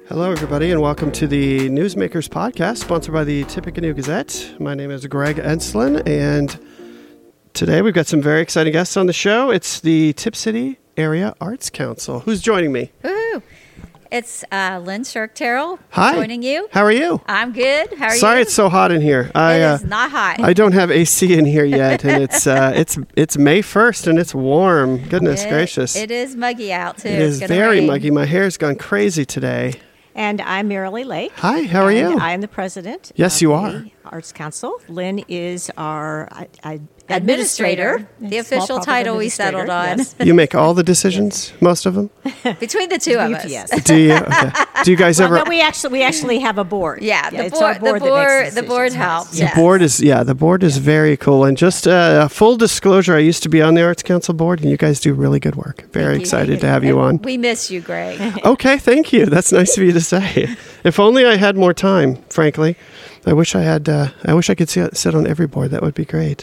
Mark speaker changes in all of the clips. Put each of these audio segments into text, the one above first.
Speaker 1: Hello, everybody, and welcome to the Newsmakers Podcast, sponsored by the Tippecanoe Gazette. My name is Greg Enslin, and today we've got some very exciting guests on the show. It's the Tipp City Area Arts Council. Who's joining me?
Speaker 2: Woohoo! It's Lynn Shirk-Terrell joining you.
Speaker 1: How are you?
Speaker 2: I'm good. How are you?
Speaker 1: Sorry it's so hot in here.
Speaker 2: It is not hot.
Speaker 1: I don't have AC in here yet, and it's May 1st, and it's warm. Goodness gracious.
Speaker 2: It is muggy out, too.
Speaker 1: It is very muggy. My hair's gone crazy today.
Speaker 3: And I'm Marilee Lake.
Speaker 1: Hi, how are you?
Speaker 3: I am the president.
Speaker 1: Yes, you are.
Speaker 3: The Arts Council. Lynn is our
Speaker 2: administrator. The official title we settled on.
Speaker 3: Yes.
Speaker 1: You make all the decisions, most of them?
Speaker 2: Between the two of us.
Speaker 3: Yes.
Speaker 1: Do you? Okay. Do you guys ever?
Speaker 3: No, we actually have a board.
Speaker 2: Yeah,
Speaker 3: it's our board that makes
Speaker 2: the board helps.
Speaker 1: The board is very cool. And just full disclosure, I used to be on the Arts Council board, and you guys do really good work. Very excited to have you on.
Speaker 2: We miss you, Greg.
Speaker 1: Okay, thank you. That's nice of you to say. If only I had more time, frankly. I wish I had. I wish I could sit on every board. That would be great.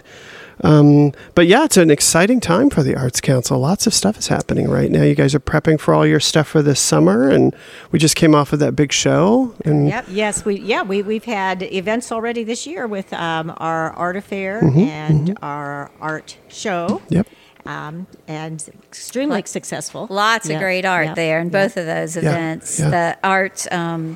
Speaker 1: But yeah, it's an exciting time for the Arts Council. Lots of stuff is happening right now. You guys are prepping for all your stuff for this summer, and we just came off of that big show. And
Speaker 3: Yep. Yes. We've had events already this year with our art affair and our art show.
Speaker 1: Yep.
Speaker 3: And extremely successful.
Speaker 2: Lots of great art there in both of those events.
Speaker 1: Yeah.
Speaker 2: The art,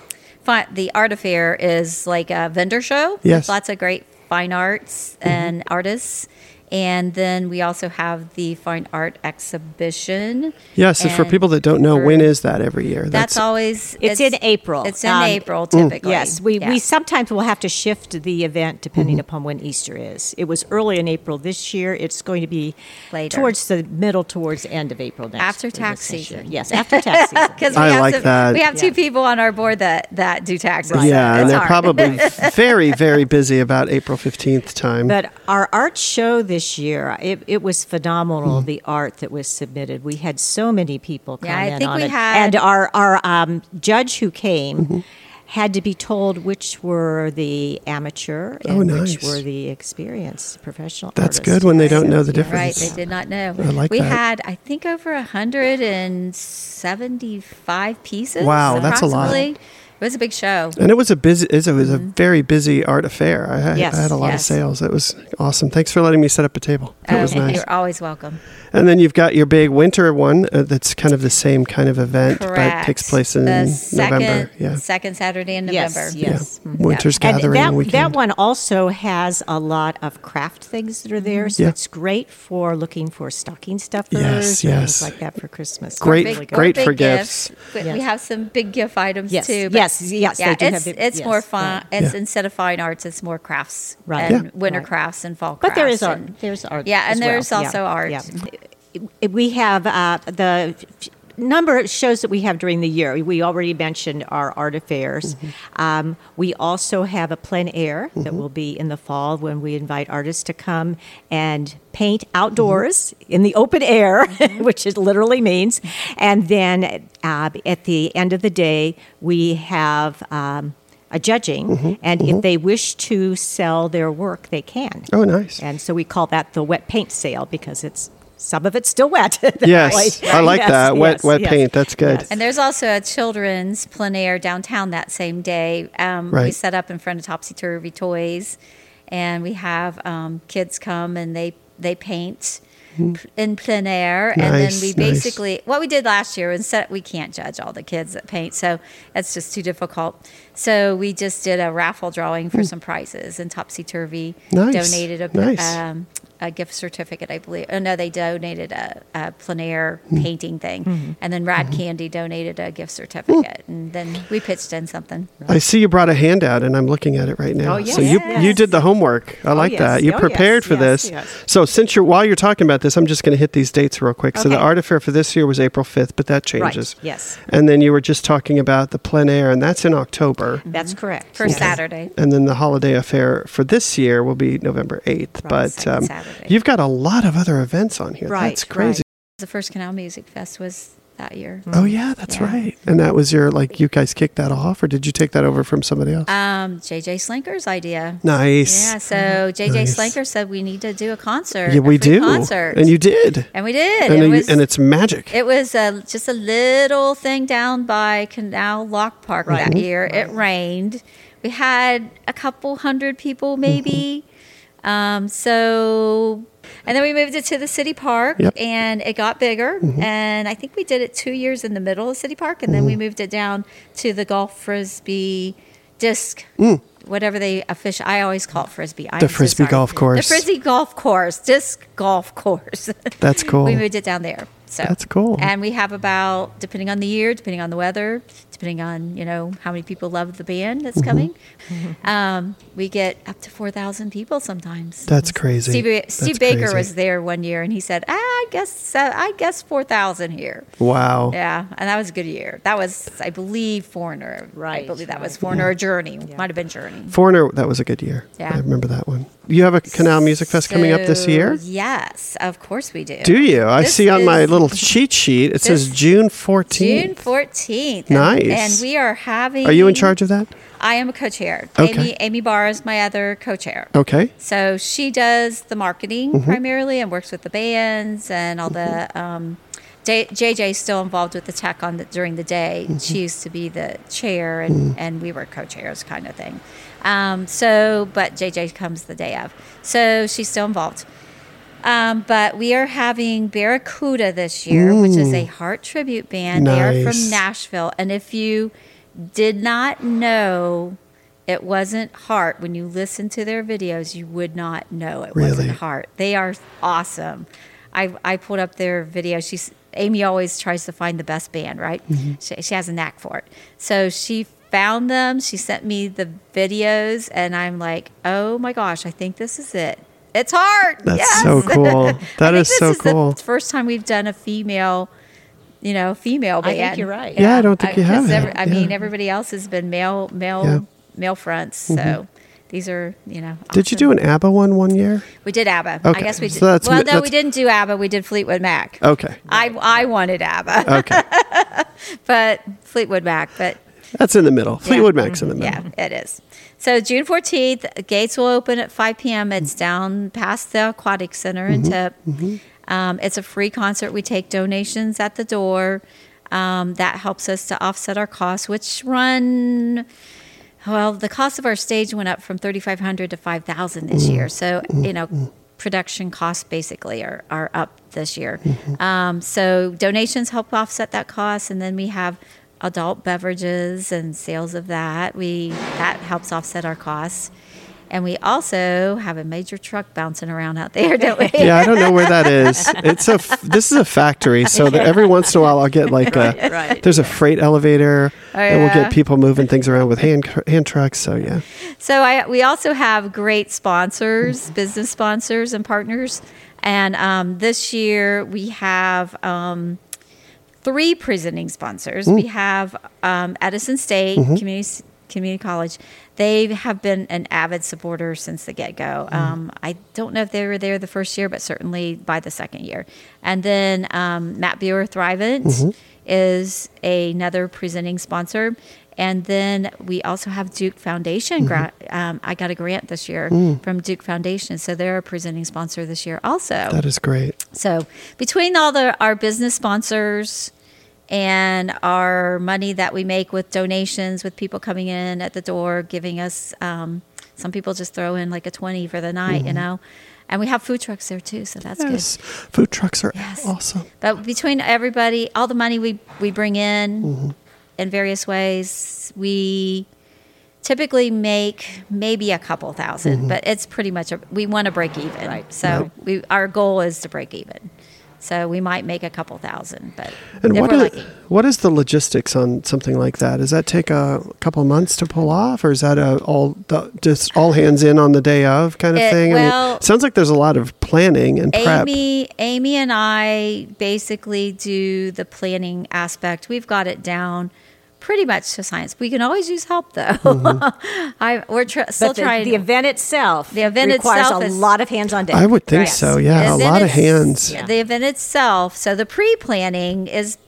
Speaker 2: the art affair is like a vendor show.
Speaker 1: Yes.
Speaker 2: With lots of great fine arts and artists. And then we also have the fine art exhibition.
Speaker 1: Yes, and for people that don't know, when is that every year?
Speaker 2: That's always...
Speaker 3: It's in April.
Speaker 2: It's in April, typically.
Speaker 3: Yes, we sometimes will have to shift the event depending upon when Easter is. It was early in April this year. It's going to be
Speaker 2: later.
Speaker 3: Towards the end of April next
Speaker 2: After tax season.
Speaker 3: Yes, after tax season.
Speaker 2: Because
Speaker 1: we
Speaker 2: have two people on our board that do taxes.
Speaker 3: Right.
Speaker 1: Yeah,
Speaker 2: so
Speaker 1: and they're
Speaker 2: hard.
Speaker 1: probably very, very busy about April 15th time.
Speaker 3: But our art show this year, it was phenomenal, the art that was submitted. We had so many people come in on it. And our judge who came had to be told which were the amateur and which were the experienced professional
Speaker 1: That's
Speaker 3: artists.
Speaker 1: good when they don't know the difference.
Speaker 2: Right, they did not know.
Speaker 1: I like
Speaker 2: we
Speaker 1: that.
Speaker 2: had, I think, over 175 pieces.
Speaker 1: Wow, that's a lot.
Speaker 2: approximately. It was a big show.
Speaker 1: And it was a very busy art affair. I had a lot of
Speaker 2: Yes.
Speaker 1: sales. It was awesome. Thanks for letting me set up a table. That was nice.
Speaker 2: You're always welcome.
Speaker 1: And then you've got your big winter one that's kind of the same kind of event,
Speaker 2: Correct.
Speaker 1: but takes place in
Speaker 2: the
Speaker 1: November.
Speaker 2: second Saturday in
Speaker 3: Yes,
Speaker 2: November.
Speaker 3: yes.
Speaker 1: Yeah. Winter's
Speaker 3: And
Speaker 1: Gathering weekend.
Speaker 3: that one also has a lot of craft things that are there, so it's great for looking for stocking stuffers and things like that for Christmas.
Speaker 1: Great
Speaker 2: Or
Speaker 1: for
Speaker 2: big
Speaker 1: gifts.
Speaker 2: But
Speaker 3: Yes.
Speaker 2: we have some big gift items
Speaker 3: Yes,
Speaker 2: too.
Speaker 3: yes, they do have
Speaker 2: it's more fun. It's instead of fine arts, it's more crafts and winter crafts and fall crafts.
Speaker 3: But there is art. There's art.
Speaker 2: Yeah, and
Speaker 3: as well.
Speaker 2: there's also art.
Speaker 3: Yeah. We have the number of shows that we have during the year. We already mentioned our art affairs. We also have a plein air that will be in the fall when we invite artists to come and paint outdoors in the open air, which it literally means. And then at the end of the day, we have a judging, and if they wish to sell their work, they can.
Speaker 1: Oh, nice.
Speaker 3: And so we call that the wet paint sale because some of it's still wet.
Speaker 1: Yes, I like that. Wet paint. That's good.
Speaker 3: Yes.
Speaker 2: And there's also a children's plein air downtown that same day. We set up in front of Topsy Turvy Toys, and we have kids come and they paint in plein air, and then we basically what we did last year we can't judge all the kids that paint, so that's just too difficult. So we just did a raffle drawing for some prizes, and Topsy Turvy donated a gift certificate, I believe. Oh no, they donated a plein air painting thing, and then Rad Candy donated a gift certificate, and then we pitched in something.
Speaker 1: I see you brought a handout, and I'm looking at it right now.
Speaker 3: Oh, yes.
Speaker 1: So you did the homework. I like that. You prepared for this.
Speaker 3: Yes.
Speaker 1: So while you're talking about this, I'm just going to hit these dates real quick. So the art affair for this year was April 5th, but that changes.
Speaker 3: Right. Yes.
Speaker 1: And then you were just talking about the plein air, and that's in October.
Speaker 3: That's correct.
Speaker 2: First Saturday.
Speaker 1: And then the holiday affair for this year will be November 8th. But
Speaker 2: Saturday.
Speaker 1: you've got a lot of other events on here.
Speaker 3: Right,
Speaker 1: That's crazy.
Speaker 2: The first Canal Music Fest was that year.
Speaker 1: Oh yeah, that's right. And that was your, like, you guys kicked that off, or did you take that over from somebody else?
Speaker 2: JJ Slinker's idea.
Speaker 1: Nice.
Speaker 2: Yeah, so JJ Slinker said we need to do a concert.
Speaker 1: Yeah, we do.
Speaker 2: Concert.
Speaker 1: And you did.
Speaker 2: And we did.
Speaker 1: And it's magic.
Speaker 2: It was just a little thing down by Canal Lock Park that year. Right. It rained. We had a couple hundred people, maybe. And then we moved it to the city park, and it got bigger. And I think we did it 2 years in the middle of City Park, and then we moved it down to the golf frisbee disc. Whatever they official, I always call it frisbee.
Speaker 1: The frisbee golf course.
Speaker 2: The frisbee golf course, disc golf course.
Speaker 1: That's cool.
Speaker 2: We moved it down there. So
Speaker 1: that's cool.
Speaker 2: And we have about, depending on the year, depending on the weather, depending on, how many people love the band that's coming, we get up to 4,000 people sometimes.
Speaker 1: That's crazy.
Speaker 2: Steve Baker was there one year, and he said, I guess 4,000 here.
Speaker 1: Wow.
Speaker 2: Yeah, and that was a good year. That was, I believe, Foreigner.
Speaker 3: Right.
Speaker 2: I believe that was Foreigner or Journey. Might have been Journey.
Speaker 1: Foreigner, that was a good year.
Speaker 2: Yeah.
Speaker 1: I remember that one. You have a Canal Music Fest coming up this year?
Speaker 2: Yes, of course we do.
Speaker 1: Do you? I see on my little cheat sheet, it says June 14th.
Speaker 2: June 14th.
Speaker 1: Nice.
Speaker 2: And we are having...
Speaker 1: Are you in charge of that?
Speaker 2: I am a co-chair.
Speaker 1: Okay.
Speaker 2: Amy Barr is my other co-chair.
Speaker 1: Okay.
Speaker 2: So she does the marketing primarily and works with the bands and all the... JJ is still involved with the tech during the day. She used to be the chair, and we were co-chairs kind of thing. But JJ comes the day of. So she's still involved. But we are having Barracuda this year, which is a Heart tribute band.
Speaker 1: Nice.
Speaker 2: They are from Nashville. And if you did not know it wasn't Heart, when you listen to their videos, you would not know it wasn't Heart. They are awesome. I pulled up their video. Amy always tries to find the best band, right? She has a knack for it. So she found them. She sent me the videos, and I'm like, oh my gosh, I think this is it. It's Heart.
Speaker 1: That's so cool. That is so cool.
Speaker 2: The first time we've done a female band.
Speaker 3: I think you're right.
Speaker 1: Yeah, I don't think you have.
Speaker 2: I mean, everybody else has been male fronts. So these are, awesome.
Speaker 1: Did you do an ABBA one year?
Speaker 2: We did ABBA.
Speaker 1: Okay.
Speaker 2: I guess we did.
Speaker 1: So
Speaker 2: we didn't do ABBA. We did Fleetwood Mac.
Speaker 1: Okay.
Speaker 2: I wanted ABBA.
Speaker 1: Okay.
Speaker 2: But Fleetwood Mac. But
Speaker 1: that's in the middle. Fleetwood Mac's in the middle.
Speaker 2: Yeah, it is. So June 14th, gates will open at 5 p.m. It's down past the Aquatic Center in Tip. It's a free concert. We take donations at the door. That helps us to offset our costs, which run... Well, the cost of our stage went up from $3,500 to $5,000 this year. So, production costs basically are up this year. So donations help offset that cost. And then we have adult beverages and sales of that. That helps offset our costs. And we also have a major truck bouncing around out there, don't we?
Speaker 1: Yeah, I don't know where that is. This is a factory, so that every once in a while I'll get like there's a freight elevator, and we'll get people moving things around with hand trucks. So yeah.
Speaker 2: So we also have great sponsors, business sponsors and partners, and this year we have 3 presenting sponsors. We have Edison State Community College. They have been an avid supporter since the get-go. I don't know if they were there the first year, but certainly by the second year. And then Matt Buer Thrivent is another presenting sponsor. And then we also have Duke Foundation. I got a grant this year from Duke Foundation, so they're a presenting sponsor this year also.
Speaker 1: That is great.
Speaker 2: So between all our business sponsors and our money that we make with donations, with people coming in at the door, giving us, some people just throw in like a 20 for the night, And we have food trucks there too, so that's good.
Speaker 1: Food trucks are awesome.
Speaker 2: But between everybody, all the money we bring in various ways, we typically make maybe a couple thousand, but it's pretty much, we want to break even. Right. So our goal is to break even. So we might make a couple thousand, but
Speaker 1: and
Speaker 2: if we're lucky.
Speaker 1: What is the logistics on something like that? Does that take a couple of months to pull off, or is that just all hands in on the day of kind of thing?
Speaker 2: Well,
Speaker 1: it sounds like there's a lot of planning and prep.
Speaker 2: Amy and I basically do the planning aspect. We've got it down pretty much to science. We can always use help, though. We're still trying.
Speaker 3: The event itself requires a lot of hands on deck.
Speaker 1: I would think so, yeah. A lot of hands.
Speaker 2: Yeah. The event itself, so the pre-planning is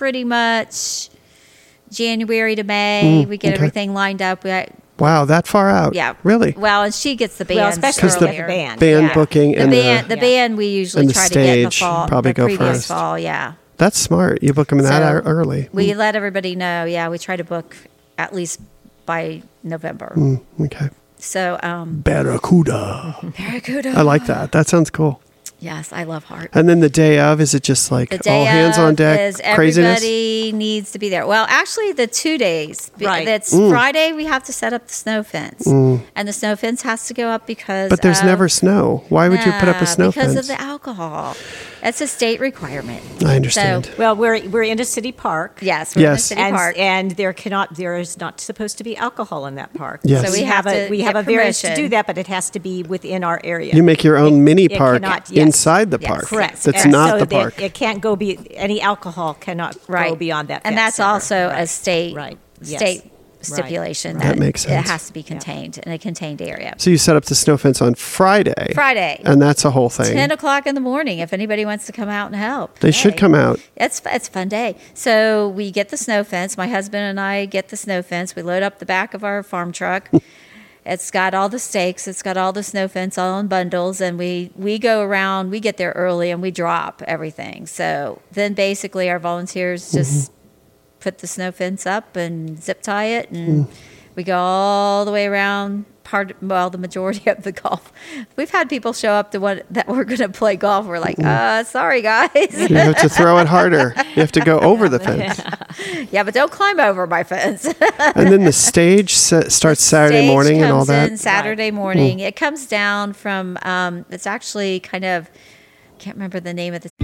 Speaker 2: pretty much January to May. We get everything lined up.
Speaker 1: Wow, that far out?
Speaker 2: Yeah.
Speaker 1: Really?
Speaker 2: Well, and she gets the band
Speaker 3: especially
Speaker 2: earlier.
Speaker 3: the band.
Speaker 1: Booking and
Speaker 2: the band we usually try to get in the fall.
Speaker 1: Probably
Speaker 2: the
Speaker 1: go
Speaker 2: previous
Speaker 1: first.
Speaker 2: fall, yeah.
Speaker 1: That's smart. You book them that early.
Speaker 2: We let everybody know. Yeah, we try to book at least by November.
Speaker 1: Okay.
Speaker 2: So,
Speaker 1: Barracuda.
Speaker 2: Barracuda.
Speaker 1: I like that. That sounds cool.
Speaker 2: Yes, I love Heart.
Speaker 1: And then the day of, is it just like all hands on deck
Speaker 2: is
Speaker 1: craziness?
Speaker 2: Everybody needs to be there. Well, actually, the 2 days.
Speaker 3: Right.
Speaker 2: That's Friday. We have to set up the snow fence, and the snow fence has to go up because.
Speaker 1: But there's never snow. Why would you put up a snow
Speaker 2: because
Speaker 1: fence?
Speaker 2: Because of the alcohol. That's a state requirement.
Speaker 1: I understand.
Speaker 2: So,
Speaker 3: well, we're in a city park.
Speaker 2: Yes, we're in a city park,
Speaker 3: and there is not supposed to be alcohol in that park.
Speaker 1: Yes.
Speaker 3: So we have a variance to do that, but it has to be within our area.
Speaker 1: You make your own mini park inside the park.
Speaker 3: Correct.
Speaker 1: That's not the park.
Speaker 3: It can't go any alcohol cannot go beyond that.
Speaker 2: And that's also a state stipulation
Speaker 1: that makes sense.
Speaker 2: It has to be contained in a contained area.
Speaker 1: So you set up the snow fence on Friday.
Speaker 2: And
Speaker 1: that's a whole thing.
Speaker 2: 10 o'clock in the morning. If anybody wants to come out and help,
Speaker 1: they should come out.
Speaker 2: It's a fun day. So we get the snow fence. My husband and I get the snow fence. We load up the back of our farm truck. It's got all the stakes. It's got all the snow fence all in bundles. And we go around. We get there early and we drop everything. So then basically our volunteers just put the snow fence up and zip tie it. And we go all the way around the majority of the golf. We've had people show up that we're going to play golf. We're like, sorry, guys.
Speaker 1: You have to throw it harder. You have to go over the fence.
Speaker 2: Yeah, but don't climb over my fence.
Speaker 1: And then the stage starts Saturday morning and all that?
Speaker 2: Saturday morning. It comes down from, it's actually kind of, can't remember the name of the.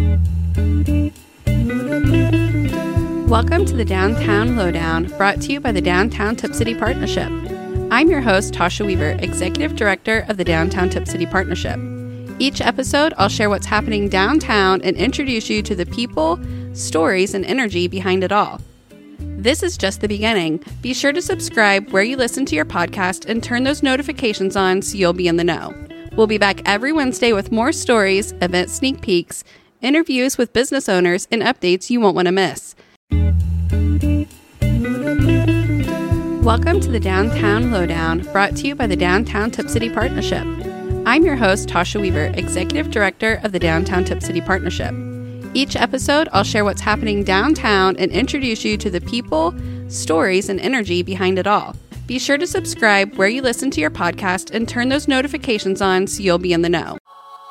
Speaker 4: Welcome to the Downtown Lowdown, brought to you by the Downtown Tip City Partnership. I'm your host, Tasha Weaver, Executive Director of the Downtown Tip City Partnership. Each episode, I'll share what's happening downtown and introduce you to the people, stories, and energy behind it all. This is just the beginning. Be sure to subscribe where you listen to your podcast and turn those notifications on so you'll be in the know. We'll be back every Wednesday with more stories, event sneak peeks, interviews with business owners, and updates you won't want to miss. Welcome to the Downtown Lowdown, brought to you by the Downtown Tip City Partnership. I'm your host, Tasha Weaver, Executive Director of the Downtown Tip City Partnership. Each episode, I'll share what's happening downtown and introduce you to the people, stories, and energy behind it all. Be sure to subscribe where you listen to your podcast and turn those notifications on so you'll be in the know.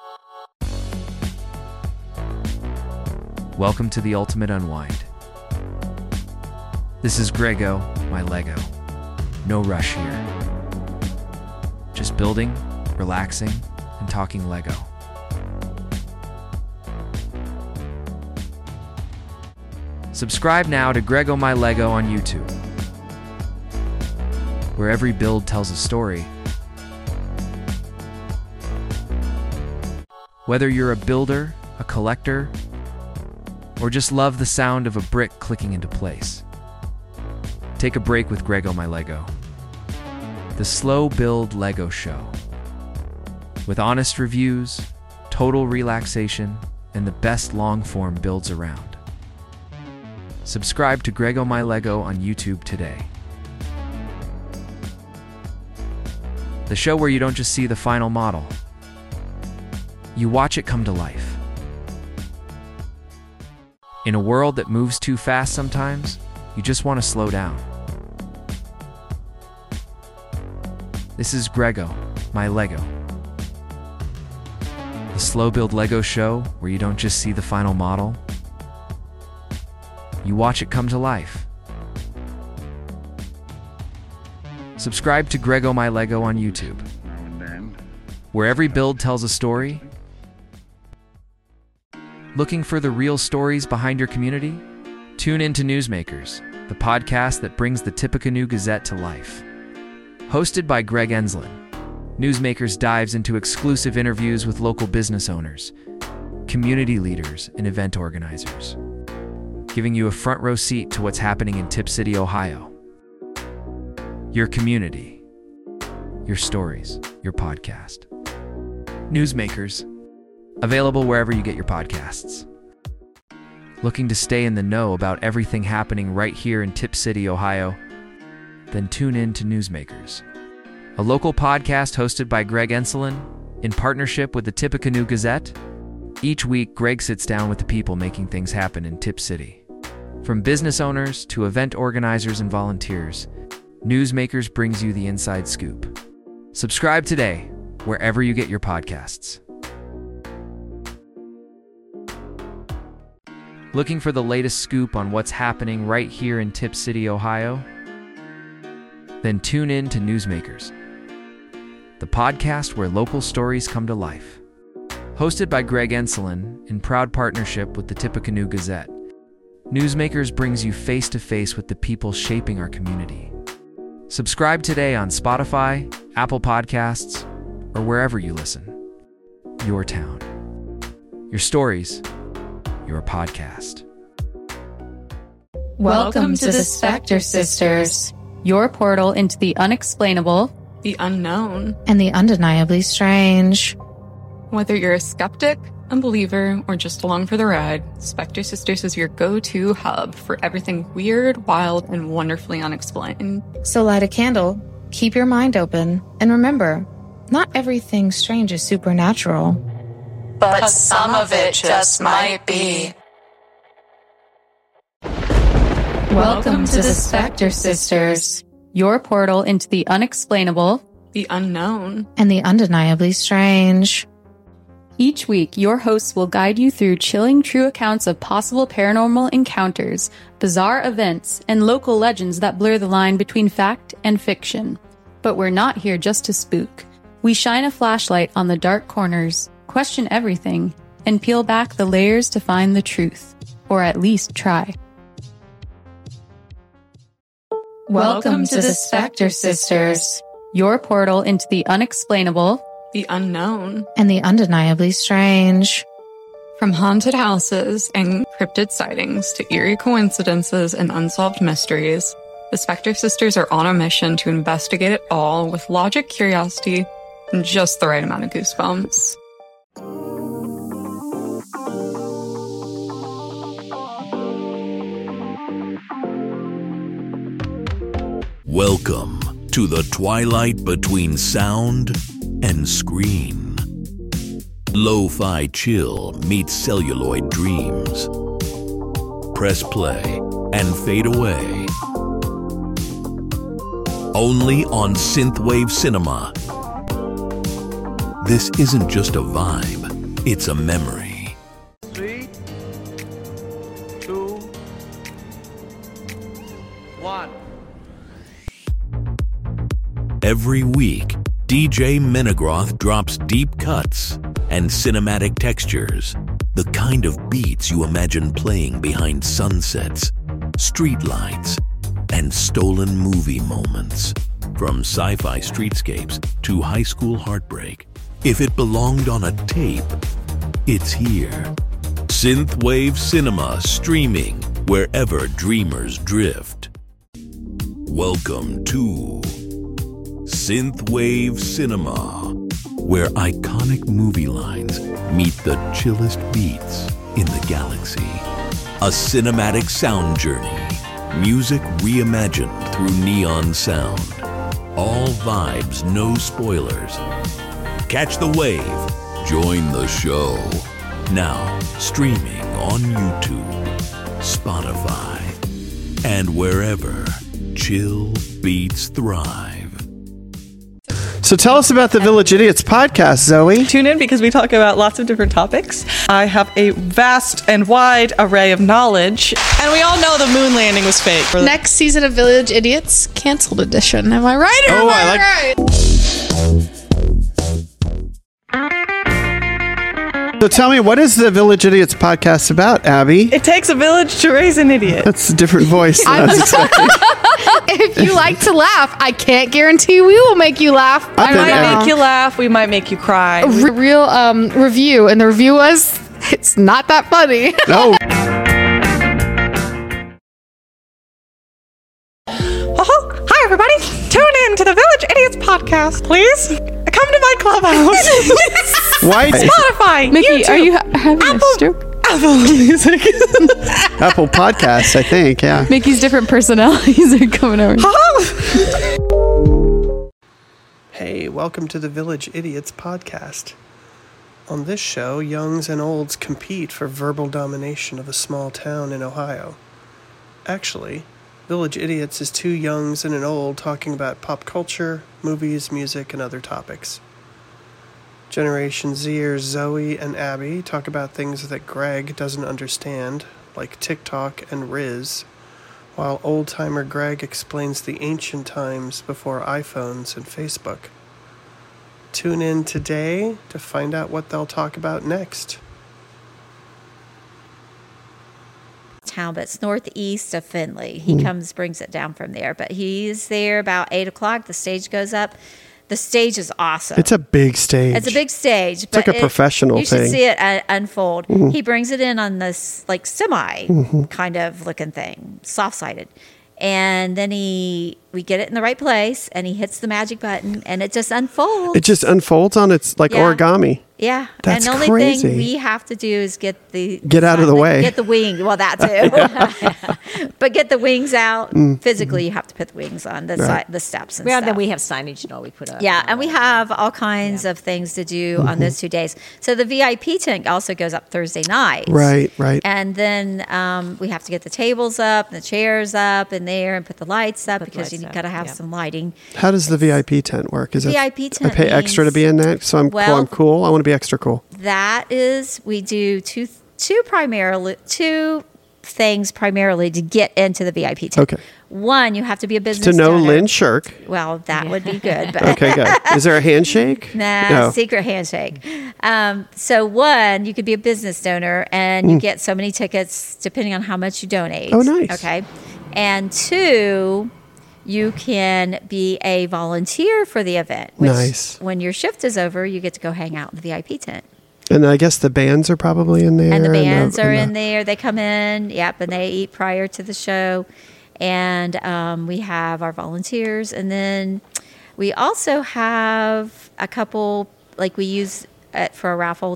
Speaker 5: Welcome to the Ultimate Unwind. This is Grego, my Lego. No rush here. Just building, relaxing, and talking Lego. Subscribe now to Grego My Lego on YouTube, where every build tells a story. Whether you're a builder, a collector, or just love the sound of a brick clicking into place, take a break with Grego My Lego, the slow build Lego show. With honest reviews, total relaxation, and the best long-form builds around. Subscribe to Grego My Lego on YouTube today. The show where you don't just see the final model, you watch it come to life. In a world that moves too fast sometimes, you just want to slow down. This is Grego, my Lego. The slow build Lego show where you don't just see the final model, you watch it come to life. Subscribe to Grego My Lego on YouTube, where every build tells a story. Looking for the real stories behind your community? Tune in to Newsmakers, the podcast that brings the Tippecanoe Gazette to life. Hosted by Greg Enslin, Newsmakers dives into exclusive interviews with local business owners, community leaders, and event organizers, giving you a front row seat to what's happening in Tip City, Ohio. Your community, your stories, your podcast. Newsmakers, available wherever you get your podcasts. Looking to stay in the know about everything happening right here in Tipp City, Ohio? Then tune in to Newsmakers, a local podcast hosted by Greg Enslin in partnership with the Tippecanoe Gazette. Each week, Greg sits down with the people making things happen in Tipp City. From business owners to event organizers and volunteers, Newsmakers brings you the inside scoop. Subscribe today, wherever you get your podcasts. Looking for the latest scoop on what's happening right here in Tipp City, Ohio? Then tune in to Newsmakers, the podcast where local stories come to life. Hosted by Greg Enslin in proud partnership with the Tippecanoe Gazette, Newsmakers brings you face-to-face with the people shaping our community. Subscribe today on Spotify, Apple Podcasts, or wherever you listen. Your town. Your stories. Your podcast.
Speaker 4: Welcome to the Spectre Sisters, your portal into the unexplainable,
Speaker 6: the unknown,
Speaker 7: and the undeniably strange.
Speaker 6: Whether you're a skeptic, a believer, or just along for the ride, Spectre Sisters is your go-to hub for everything weird, wild, and wonderfully unexplained.
Speaker 7: So light a candle, keep your mind open, and remember, not everything strange is supernatural.
Speaker 8: But some of it just might be.
Speaker 4: Welcome to the Spectre Sisters, your portal into the unexplainable,
Speaker 6: the unknown,
Speaker 7: and the undeniably strange.
Speaker 4: Each week, your hosts will guide you through chilling true accounts of possible paranormal encounters, bizarre events, and local legends that blur the line between fact and fiction. But we're not here just to spook. We shine a flashlight on the dark corners, question everything, and peel back the layers to find the truth, or at least try. Welcome to the Spectre Sisters, your portal into the unexplainable,
Speaker 6: the unknown,
Speaker 7: and the undeniably strange.
Speaker 6: From haunted houses and cryptid sightings to eerie coincidences and unsolved mysteries, the Spectre Sisters are on a mission to investigate it all with logic, curiosity, and just the right amount of goosebumps.
Speaker 9: Welcome to the twilight between sound and screen. Lo-fi chill meets celluloid dreams. Press play and fade away. Only on Synthwave Cinema. This isn't just a vibe, it's a memory.
Speaker 10: 3, 2, 1.
Speaker 9: Every week, DJ Menegroth drops deep cuts and cinematic textures, the kind of beats you imagine playing behind sunsets, streetlights, and stolen movie moments. From sci-fi streetscapes to high school heartbreak, if it belonged on a tape, it's here. Synthwave Cinema, streaming wherever dreamers drift. Welcome to Synthwave Cinema, where iconic movie lines meet the chillest beats in the galaxy. A cinematic sound journey, music reimagined through neon sound. All vibes, no spoilers. Catch the wave, join the show. Now, streaming on YouTube, Spotify, and wherever chill beats thrive.
Speaker 1: So tell us about the Village Idiots podcast, Zoe.
Speaker 11: Tune in because we talk about lots of different topics. I have a vast and wide array of knowledge. And we all know the moon landing was fake.
Speaker 12: Next season of Village Idiots, canceled edition. Am I right or am I right?
Speaker 1: So tell me, what is the Village Idiots podcast about, Abby?
Speaker 11: It takes a village to raise an idiot.
Speaker 1: That's a different voice than I was expecting.
Speaker 12: If you like to laugh, I can't guarantee we will make you laugh.
Speaker 11: I might make you laugh. We might make you cry.
Speaker 12: A real review, and the review was, it's not that funny.
Speaker 1: No.
Speaker 11: Hi, everybody. Tune in to the Village Idiots podcast, please. Come to my clubhouse.
Speaker 1: Why?
Speaker 11: Spotify,
Speaker 12: Mickey,
Speaker 11: YouTube,
Speaker 12: are you having a stroke?
Speaker 11: Apple Music.
Speaker 1: Apple Podcasts, I think, yeah.
Speaker 12: Mickey's different personalities are coming over.
Speaker 1: Hey, welcome to the Village Idiots podcast. On this show, youngs and olds compete for verbal domination of a small town in Ohio. Actually, Village Idiots is two youngs and an old talking about pop culture, movies, music, and other topics. Generation Zers Zoe and Abby talk about things that Greg doesn't understand, like TikTok and Riz, while old-timer Greg explains the ancient times before iPhones and Facebook. Tune in today to find out what they'll talk about next.
Speaker 2: Town, but it's northeast of Findlay. He brings it down from there, but he's there about 8 o'clock. The stage goes up. The stage is awesome.
Speaker 1: It's a big stage.
Speaker 2: It's a big stage.
Speaker 1: It's like a professional thing.
Speaker 2: You should see it unfold. He brings it in on this like semi kind of looking thing, soft-sided. And then we get it in the right place, and he hits the magic button, and it just unfolds.
Speaker 1: It just unfolds on its like origami.
Speaker 2: Yeah.
Speaker 1: That's
Speaker 2: and the only
Speaker 1: crazy.
Speaker 2: thing we have to do is get
Speaker 1: out of the way.
Speaker 2: Get the wing. Well, that too. But get the wings out. Physically, you have to put the wings on the steps and
Speaker 3: Well,
Speaker 2: stuff.
Speaker 3: then we have signage, we put up.
Speaker 2: Yeah, and we have all kinds of things to do on those 2 days. So the VIP tent also goes up Thursday night.
Speaker 1: Right.
Speaker 2: And then we have to get the tables up and the chairs up in there and put the lights up because you got to have some lighting.
Speaker 1: How does the VIP tent work? Is
Speaker 2: VIP tent
Speaker 1: I pay extra to be in that, so I'm cool. I want to be extra cool.
Speaker 2: That is, we do two things primarily to get into the VIP tent.
Speaker 1: Okay.
Speaker 2: One, you have to be a business
Speaker 1: to know
Speaker 2: donor.
Speaker 1: Lynn Shirk.
Speaker 2: Well, that would be good. But
Speaker 1: Okay, good. Is there a handshake?
Speaker 2: No. Secret handshake. So one, you could be a business donor and you get so many tickets depending on how much you donate.
Speaker 1: Oh, nice.
Speaker 2: Okay. And two, you can be a volunteer for the event. Which,
Speaker 1: nice.
Speaker 2: When your shift is over, you get to go hang out in the VIP tent.
Speaker 1: And I guess the bands are probably in there.
Speaker 2: And the bands are in there. They come in, and they eat prior to the show. And we have our volunteers. And then we also have a couple, like we use for a raffle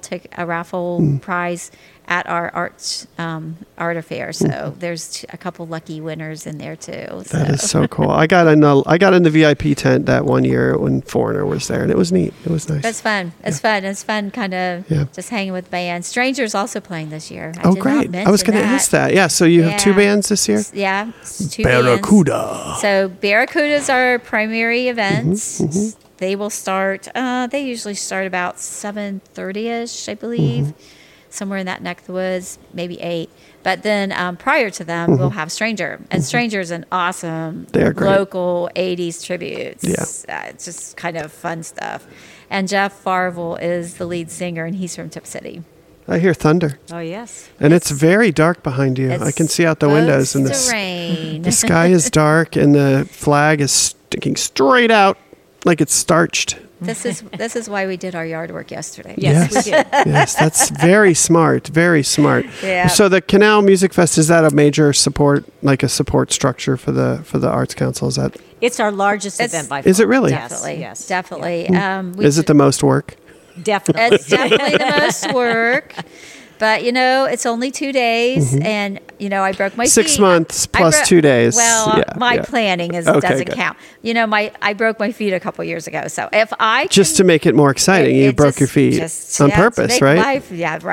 Speaker 2: prize at our art affair. So there's a couple lucky winners in there too. So.
Speaker 1: That is so cool. I got in the VIP tent that one year when Foreigner was there, and it was neat. It was nice.
Speaker 2: It's fun. It's fun. It's fun kind of just hanging with bands. Stranger's also playing this year.
Speaker 1: Oh, great. I was going to ask that. Yeah, so you have two bands this year?
Speaker 2: Yeah, two
Speaker 1: Barracuda.
Speaker 2: bands. So Barracuda's our primary events. They will start, they usually start about 7:30ish, I believe. Somewhere in that neck of the woods, maybe 8. But then prior to them, we'll have Stranger. And Stranger's an awesome local 80s tribute.
Speaker 1: Yeah.
Speaker 2: It's just kind of fun stuff. And Jeff Farvel is the lead singer, and he's from Tip City.
Speaker 1: I hear thunder.
Speaker 3: Oh, yes.
Speaker 1: And it's very dark behind you. I can see out the windows. And
Speaker 2: rain.
Speaker 1: The sky is dark, and the flag is sticking straight out like it's starched.
Speaker 2: This is why we did our yard work yesterday.
Speaker 3: Yes, we did.
Speaker 1: Yes, that's very smart. Very smart.
Speaker 2: Yeah.
Speaker 1: So the Canal Music Fest, is that a major support, like a support structure for the Arts Council? Is that?
Speaker 3: It's our largest event by far.
Speaker 1: Is it really?
Speaker 2: Definitely.
Speaker 3: Yes.
Speaker 2: Definitely.
Speaker 1: Is it the most work?
Speaker 3: Definitely.
Speaker 2: It's definitely the most work. But, it's only 2 days, and, I broke my
Speaker 1: 6
Speaker 2: feet.
Speaker 1: months plus 2 days.
Speaker 2: Well, my planning doesn't count. I broke my feet a couple years ago. So if I
Speaker 1: just to make it more exciting, you broke your feet on purpose, right?
Speaker 2: right.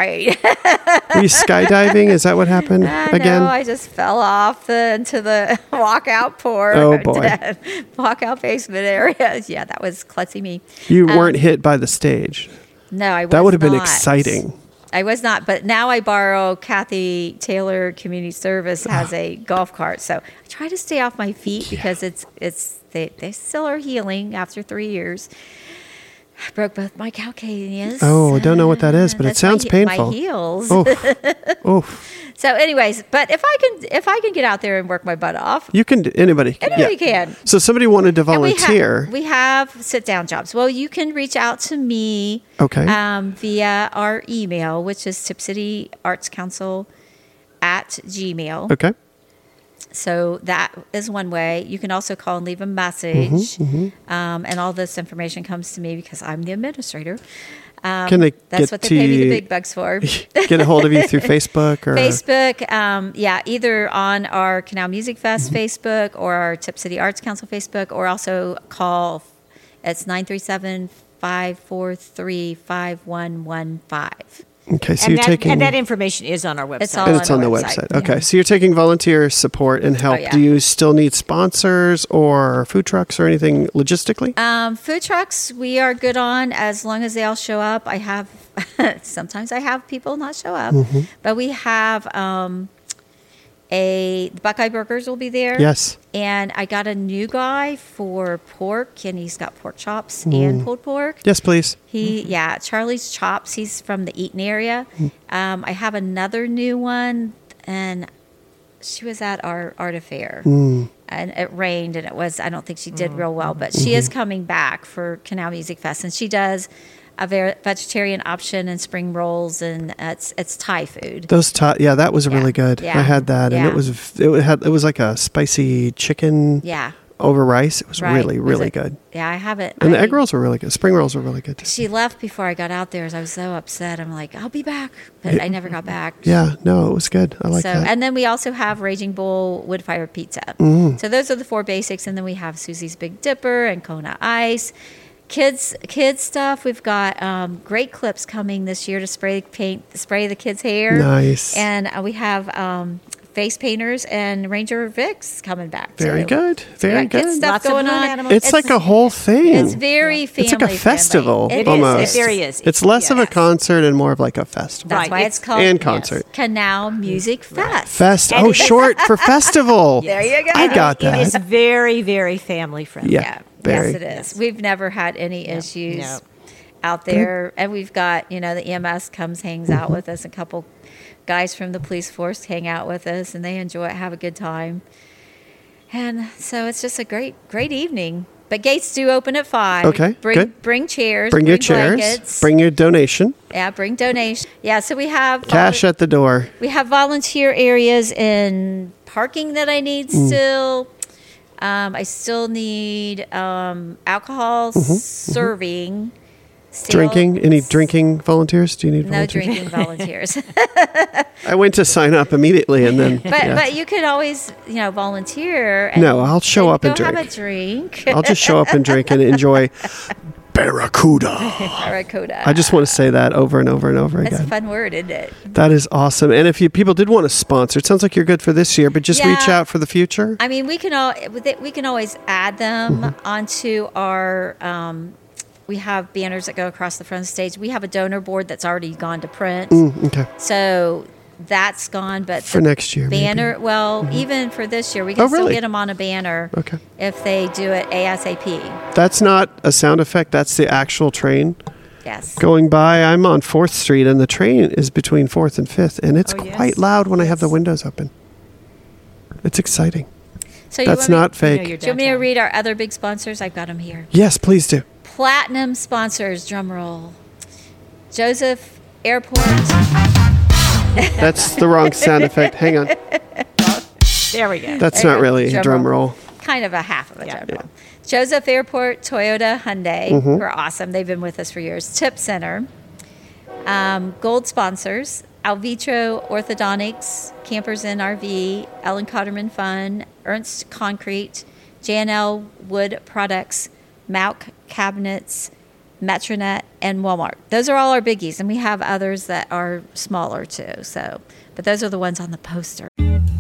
Speaker 1: Were you skydiving? Is that what happened again?
Speaker 2: No, I just fell off into the walkout port.
Speaker 1: Oh, boy.
Speaker 2: Walkout basement area. Yeah, that was klutzy me.
Speaker 1: You weren't hit by the stage.
Speaker 2: No, I was
Speaker 1: That would have been
Speaker 2: not.
Speaker 1: exciting.
Speaker 2: I was not, but now I borrow Kathy Taylor Community Service has a golf cart, so I try to stay off my feet because they still are healing after 3 years. I broke both my calcaneus.
Speaker 1: Oh, I don't know what that is, but it sounds painful.
Speaker 2: My heels.
Speaker 1: Oof.
Speaker 2: So, anyways, but if I can get out there and work my butt off,
Speaker 1: you can. Anybody
Speaker 2: can.
Speaker 1: So somebody wanted to volunteer.
Speaker 2: We have sit down jobs. Well, you can reach out to me.
Speaker 1: Okay.
Speaker 2: Via our email, which is tipcityartscouncil@gmail.com.
Speaker 1: Okay.
Speaker 2: So that is one way. You can also call and leave a message, and all this information comes to me because I'm the administrator.
Speaker 1: Can they
Speaker 2: That's what they pay me the big bucks for.
Speaker 1: Get a hold of you through Facebook or
Speaker 2: Facebook? Either on our Canal Music Fest Facebook or our Tip City Arts Council Facebook, or also call. It's 937-543-5115.
Speaker 1: Okay, so
Speaker 3: and
Speaker 1: you're taking...
Speaker 3: And that information is on our website.
Speaker 2: It's all
Speaker 1: and it's on the
Speaker 2: website.
Speaker 1: website. Okay, so you're taking volunteer support and help.
Speaker 2: Oh, yeah.
Speaker 1: Do you still need sponsors or food trucks or anything logistically?
Speaker 2: Food trucks, we are good on as long as they all show up. I have... sometimes I have people not show up. But we have... the Buckeye Burgers will be there.
Speaker 1: Yes.
Speaker 2: And I got a new guy for pork, and he's got pork chops and pulled pork.
Speaker 1: Yes, please.
Speaker 2: Charlie's Chops. He's from the Eaton area. I have another new one, and she was at our art affair. And it rained, and I don't think she did real well, but she is coming back for Canal Music Fest, and she does a vegetarian option and spring rolls, and it's Thai food.
Speaker 1: Those Thai, that was really good.
Speaker 2: Yeah.
Speaker 1: I had that, and it was like a spicy chicken. Over rice. It was really good.
Speaker 2: Yeah, I have it.
Speaker 1: And the egg rolls were really good. Spring rolls were really good too.
Speaker 2: She left before I got out there, as I was so upset. I'm like, I'll be back, but I never got back.
Speaker 1: Yeah, no, it was good. I like that.
Speaker 2: And then we also have Raging Bull wood fire pizza. So those are the 4 basics, and then we have Susie's Big Dipper and Kona Ice. Kids stuff. We've got great clips coming this year to spray the kids' hair.
Speaker 1: Nice.
Speaker 2: And we have face painters and Ranger Vicks coming back.
Speaker 1: Very good. Very good.
Speaker 2: Kids stuff going on.
Speaker 1: It's like a whole thing.
Speaker 2: It's very family.
Speaker 1: It's like a festival.
Speaker 2: It
Speaker 1: almost.
Speaker 3: Is. It very is.
Speaker 1: It's less of a concert and more of like a festival.
Speaker 2: That's why it's called
Speaker 1: and concert.
Speaker 2: Canal Music Fest.
Speaker 1: Short for festival.
Speaker 2: There you go.
Speaker 1: I got that.
Speaker 3: It is very, very family friendly.
Speaker 1: Yeah.
Speaker 2: Yes, it is. We've never had any issues out there. And we've got, the EMS hangs out with us. A couple guys from the police force hang out with us, and they enjoy it, have a good time. And so it's just a great evening. But gates do open at 5.
Speaker 1: Okay, good.
Speaker 2: Bring chairs.
Speaker 1: Bring your chairs.
Speaker 2: Blankets.
Speaker 1: Bring your donation.
Speaker 2: Yeah, bring donation. Yeah, so we have...
Speaker 1: Cash at the door.
Speaker 2: We have volunteer areas in parking that I need still. I still need alcohol serving.
Speaker 1: Drinking? Any drinking volunteers? Do you need volunteers?
Speaker 2: No drinking volunteers.
Speaker 1: I went to sign up immediately, and then...
Speaker 2: But you could always, volunteer. And,
Speaker 1: no, I'll show up and drink.
Speaker 2: Have a drink.
Speaker 1: I'll just show up and drink and enjoy Barracuda.
Speaker 2: Barracuda.
Speaker 1: I just want to say that over and over and over again.
Speaker 2: That's a fun word, isn't it?
Speaker 1: That is awesome. And if people did want to sponsor, it sounds like you're good for this year, but just reach out for the future.
Speaker 2: I mean, we can always add them onto our... we have banners that go across the front of the stage. We have a donor board that's already gone to print.
Speaker 1: Okay.
Speaker 2: So that's gone, but
Speaker 1: for next year,
Speaker 2: banner.
Speaker 1: Maybe.
Speaker 2: Well, even for this year, we can still get them on a banner.
Speaker 1: Okay.
Speaker 2: If they do it ASAP.
Speaker 1: That's not a sound effect. That's the actual train.
Speaker 2: Yes.
Speaker 1: Going by, I'm on 4th Street, and the train is between 4th and 5th, and it's quite loud when I have the windows open. It's exciting. So that's not fake.
Speaker 2: Do you want me to read our other big sponsors? I've got them here.
Speaker 1: Yes, please do.
Speaker 2: Platinum sponsors, drum roll. Joseph Airport.
Speaker 1: That's the wrong sound effect. Hang on.
Speaker 3: There we go.
Speaker 1: That's not really a drum roll.
Speaker 2: Kind of a half of a drum roll. Joseph Airport, Toyota, Hyundai, who are awesome. They've been with us for years. Tip Center. Gold sponsors. Alvitro Orthodontics, Campers Inn RV, Ellen Cotterman Fund, Ernst Concrete, J&L Wood Products, Mauk Cabinets, Metronet, and Walmart. Those are all our biggies, and we have others that are smaller too. So, but those are the ones on the poster.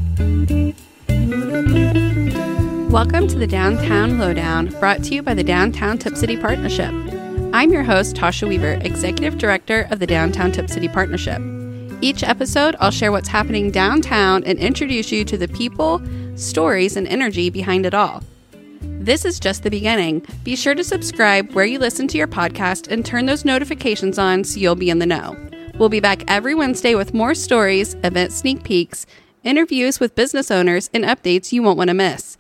Speaker 4: Welcome to the Downtown Lowdown, brought to you by the Downtown Tip City Partnership. I'm your host, Tasha Weaver, Executive Director of the Downtown Tip City Partnership. Each episode, I'll share what's happening downtown and introduce you to the people, stories, and energy behind it all. This is just the beginning. Be sure to subscribe where you listen to your podcast and turn those notifications on so you'll be in the know. We'll be back every Wednesday with more stories, event sneak peeks, interviews with business owners, and updates you won't want to miss.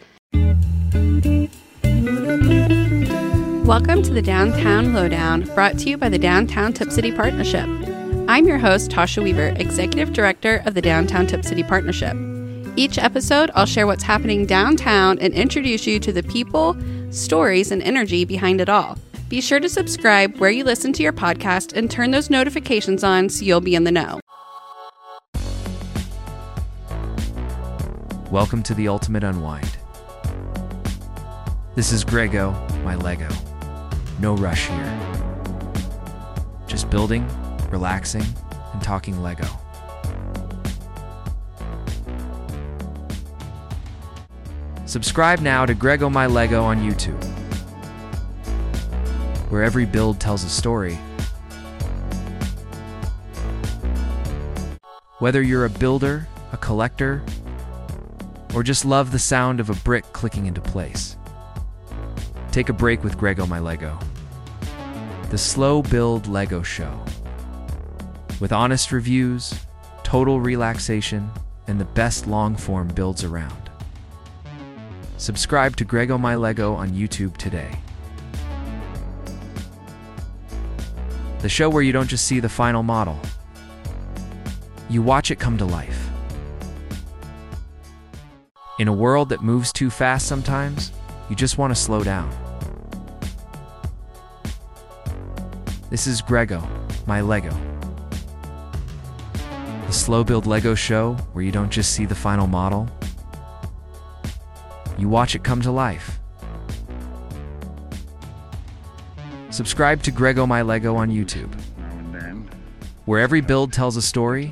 Speaker 4: Welcome to the Downtown Lowdown, brought to you by the Downtown Tip City Partnership. I'm your host, Tasha Weaver, Executive Director of the Downtown Tip City Partnership. Each episode, I'll share what's happening downtown and introduce you to the people, stories, and energy behind it all. Be sure to subscribe where you listen to your podcast and turn those notifications on so you'll be in the know.
Speaker 5: Welcome to the Ultimate Unwind. This is Grego, my Lego. No rush here. Just building, relaxing, and talking Lego. Subscribe now to Grego My Lego on YouTube, where every build tells a story. Whether you're a builder, a collector, or just love the sound of a brick clicking into place, take a break with Grego My Lego, the slow build Lego show. With honest reviews, total relaxation, and the best long-form builds around. Subscribe to Grego My Lego on YouTube today. The show where you don't just see the final model, you watch it come to life. In a world that moves too fast sometimes, you just want to slow down. This is Grego, my Lego. The slow build Lego show where you don't just see the final model, you watch it come to life. Subscribe to Grego My Lego on YouTube, where every build tells a story.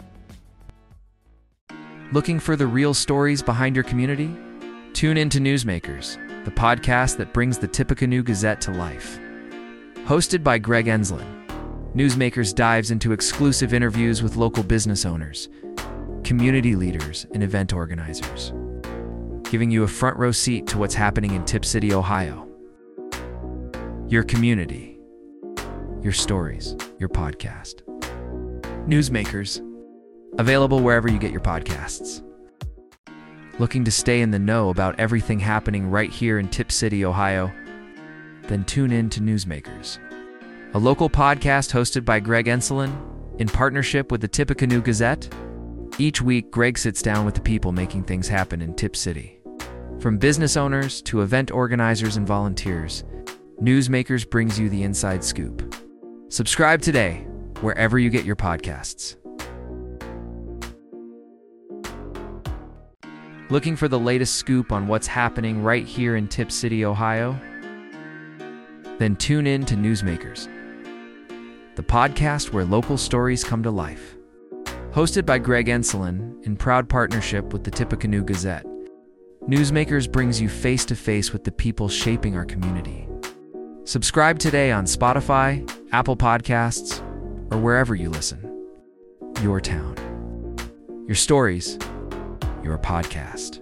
Speaker 5: Looking for the real stories behind your community? Tune in to Newsmakers, the podcast that brings the Tippecanoe Gazette to life. Hosted by Greg Enslin, Newsmakers dives into exclusive interviews with local business owners, community leaders, and event organizers, giving you a front row seat to what's happening in Tipp City, Ohio. Your community, your stories, your podcast. Newsmakers, available wherever you get your podcasts. Looking to stay in the know about everything happening right here in Tipp City, Ohio? Then tune in to Newsmakers, a local podcast hosted by Greg Enslin in partnership with the Tippecanoe Gazette. Each week, Greg sits down with the people making things happen in Tipp City. From business owners to event organizers and volunteers, Newsmakers brings you the inside scoop. Subscribe today, wherever you get your podcasts. Looking for the latest scoop on what's happening right here in Tipp City, Ohio? Then tune in to Newsmakers, the podcast where local stories come to life. Hosted by Greg Enslin in proud partnership with the Tippecanoe Gazette, Newsmakers brings you face-to-face with the people shaping our community. Subscribe today on Spotify, Apple Podcasts, or wherever you listen. Your town. Your stories. Your podcast.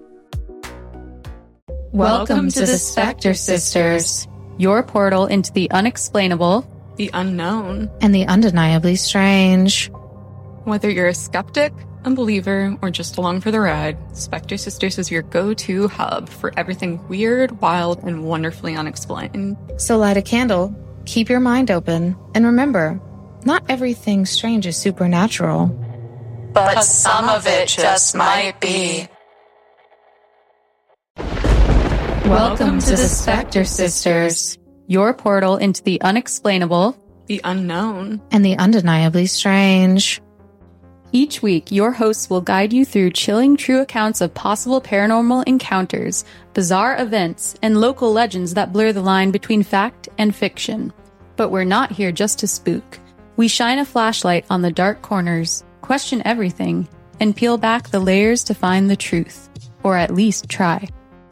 Speaker 7: Welcome to the Spectre Sisters, your portal into the unexplainable,
Speaker 6: the unknown,
Speaker 7: and the undeniably strange.
Speaker 6: Whether you're a skeptic, a believer, or just along for the ride, Spectre Sisters is your go-to hub for everything weird, wild, and wonderfully unexplained.
Speaker 7: So light a candle, keep your mind open, and remember, not everything strange is supernatural.
Speaker 8: But some of it just might be.
Speaker 7: Welcome to the Spectre Sisters, your portal into the unexplainable,
Speaker 6: the unknown,
Speaker 7: and the undeniably strange.
Speaker 4: Each week, your hosts will guide you through chilling true accounts of possible paranormal encounters, bizarre events, and local legends that blur the line between fact and fiction. But we're not here just to spook. We shine a flashlight on the dark corners, question everything, and peel back the layers to find the truth. Or at least try.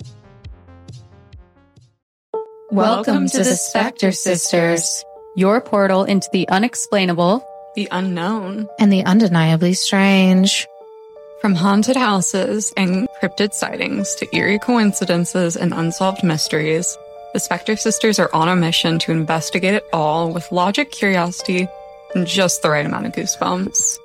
Speaker 7: Welcome to the Spectre Sisters, your portal into the unexplainable,
Speaker 6: the unknown,
Speaker 7: and the undeniably strange.
Speaker 6: From haunted houses and cryptid sightings to eerie coincidences and unsolved mysteries, the Spectre Sisters are on a mission to investigate it all with logic, curiosity, and just the right amount of goosebumps.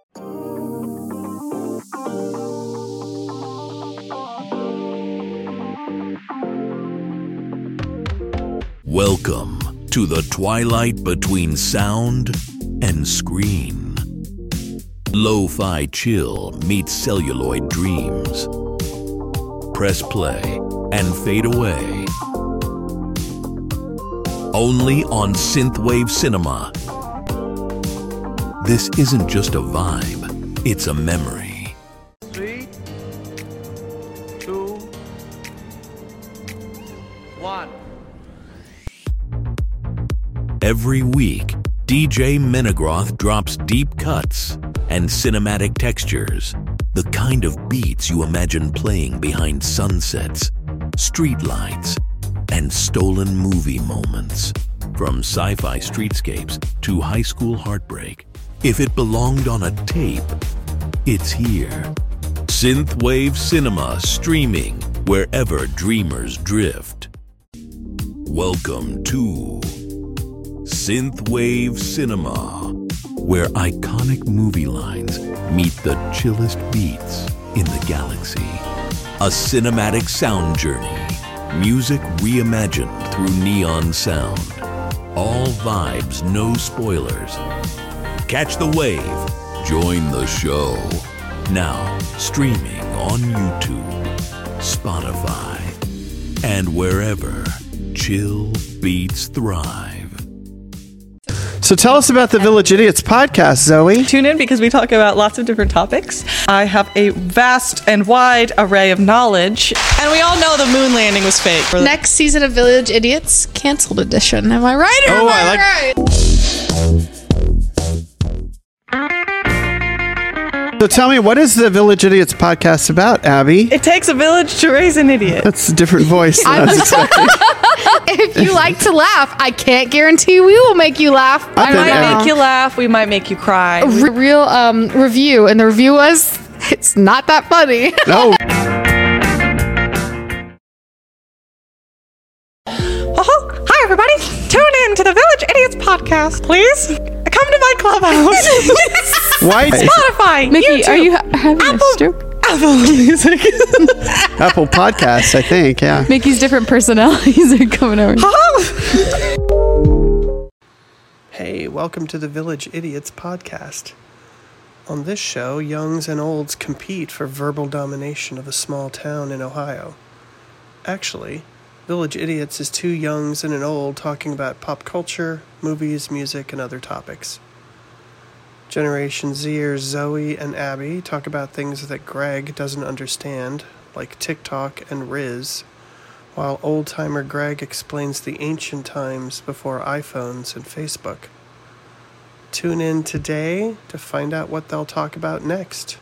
Speaker 9: Welcome to the twilight between sound and screen. Lo-fi chill meets celluloid dreams. Press play and fade away. only on Synthwave Cinema. This isn't just a vibe, it's a memory.
Speaker 10: 3, 2, 1.
Speaker 9: Every week, DJ Menegroth drops deep cuts and cinematic textures, the kind of beats you imagine playing behind sunsets, streetlights, and stolen movie moments. From sci-fi streetscapes to high school heartbreak, if it belonged on a tape, it's here. Synthwave Cinema, streaming wherever dreamers drift. Welcome to Synthwave Cinema, where iconic movie lines meet the chillest beats in the galaxy. A cinematic sound journey, music reimagined through neon sound. All vibes, no spoilers. Catch the wave, join the show. Now streaming on YouTube, Spotify, and wherever chill beats thrive.
Speaker 1: So tell us about the Village Idiots podcast, Zoe.
Speaker 11: Tune in because we talk about lots of different topics. I have a vast and wide array of knowledge, and we all know the moon landing was fake.
Speaker 12: Next season of Village Idiots, canceled edition. Am I right or am I right?
Speaker 1: So tell me, what is the Village Idiots podcast about, Abby?
Speaker 11: It takes a village to raise an idiot.
Speaker 1: That's a different voice than I was expecting.
Speaker 12: If you like to laugh, I can't guarantee we will make you laugh.
Speaker 11: I might make you laugh. We might make you cry.
Speaker 12: A real review, and the review was, it's not that funny.
Speaker 1: No.
Speaker 11: Hi, everybody. Tune in to the Village Idiots podcast, please. Come to my clubhouse.
Speaker 1: Why?
Speaker 11: Spotify,
Speaker 12: Mickey,
Speaker 11: YouTube,
Speaker 12: are you having a stroke?
Speaker 11: Apple Music.
Speaker 1: Apple Podcasts, I think, yeah.
Speaker 12: Mickey's different personalities are coming over.
Speaker 1: Hey, welcome to the Village Idiots podcast. On this show, youngs and olds compete for verbal domination of a small town in Ohio. Actually, Village Idiots is two youngs and an old talking about pop culture, movies, music, and other topics. Generation Zers Zoe and Abby talk about things that Greg doesn't understand, like TikTok and Riz, while old-timer Greg explains the ancient times before iPhones and Facebook. Tune in today to find out what they'll talk about next.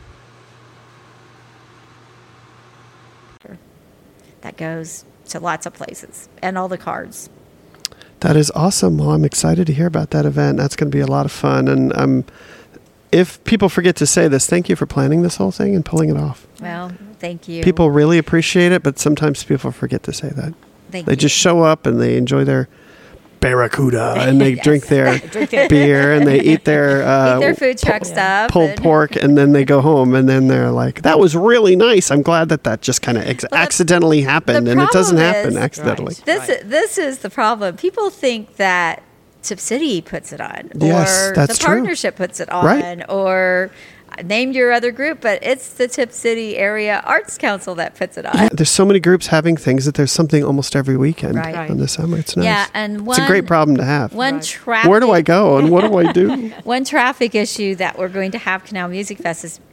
Speaker 2: That goes to lots of places and all the cards.
Speaker 1: That is awesome. Well, I'm excited to hear about that event. That's going to be a lot of fun. And if people forget to say this, thank you for planning this whole thing and pulling it off.
Speaker 2: Well, thank you.
Speaker 1: People really appreciate it, but sometimes people forget to say that. They just show up and they enjoy their Barracuda and they drink their beer and they eat their
Speaker 2: food truck stuff,
Speaker 1: pulled pork, and then they go home and then they're like, that was really nice. I'm glad that just kind of accidentally happened, and it doesn't happen accidentally.
Speaker 2: This is the problem. People think that Tip City puts it on,
Speaker 1: yes,
Speaker 2: or
Speaker 1: that's
Speaker 2: the partnership puts it on,
Speaker 1: right,
Speaker 2: or name your other group, but it's the Tip City Area Arts Council that puts it on.
Speaker 1: Yeah, there's so many groups having things that there's something almost every weekend in the summer. It's nice.
Speaker 2: Yeah, and
Speaker 1: it's a great problem to have.
Speaker 2: Traffic,
Speaker 1: where do I go and what do I do?
Speaker 2: One traffic issue that we're going to have Canal Music Fest is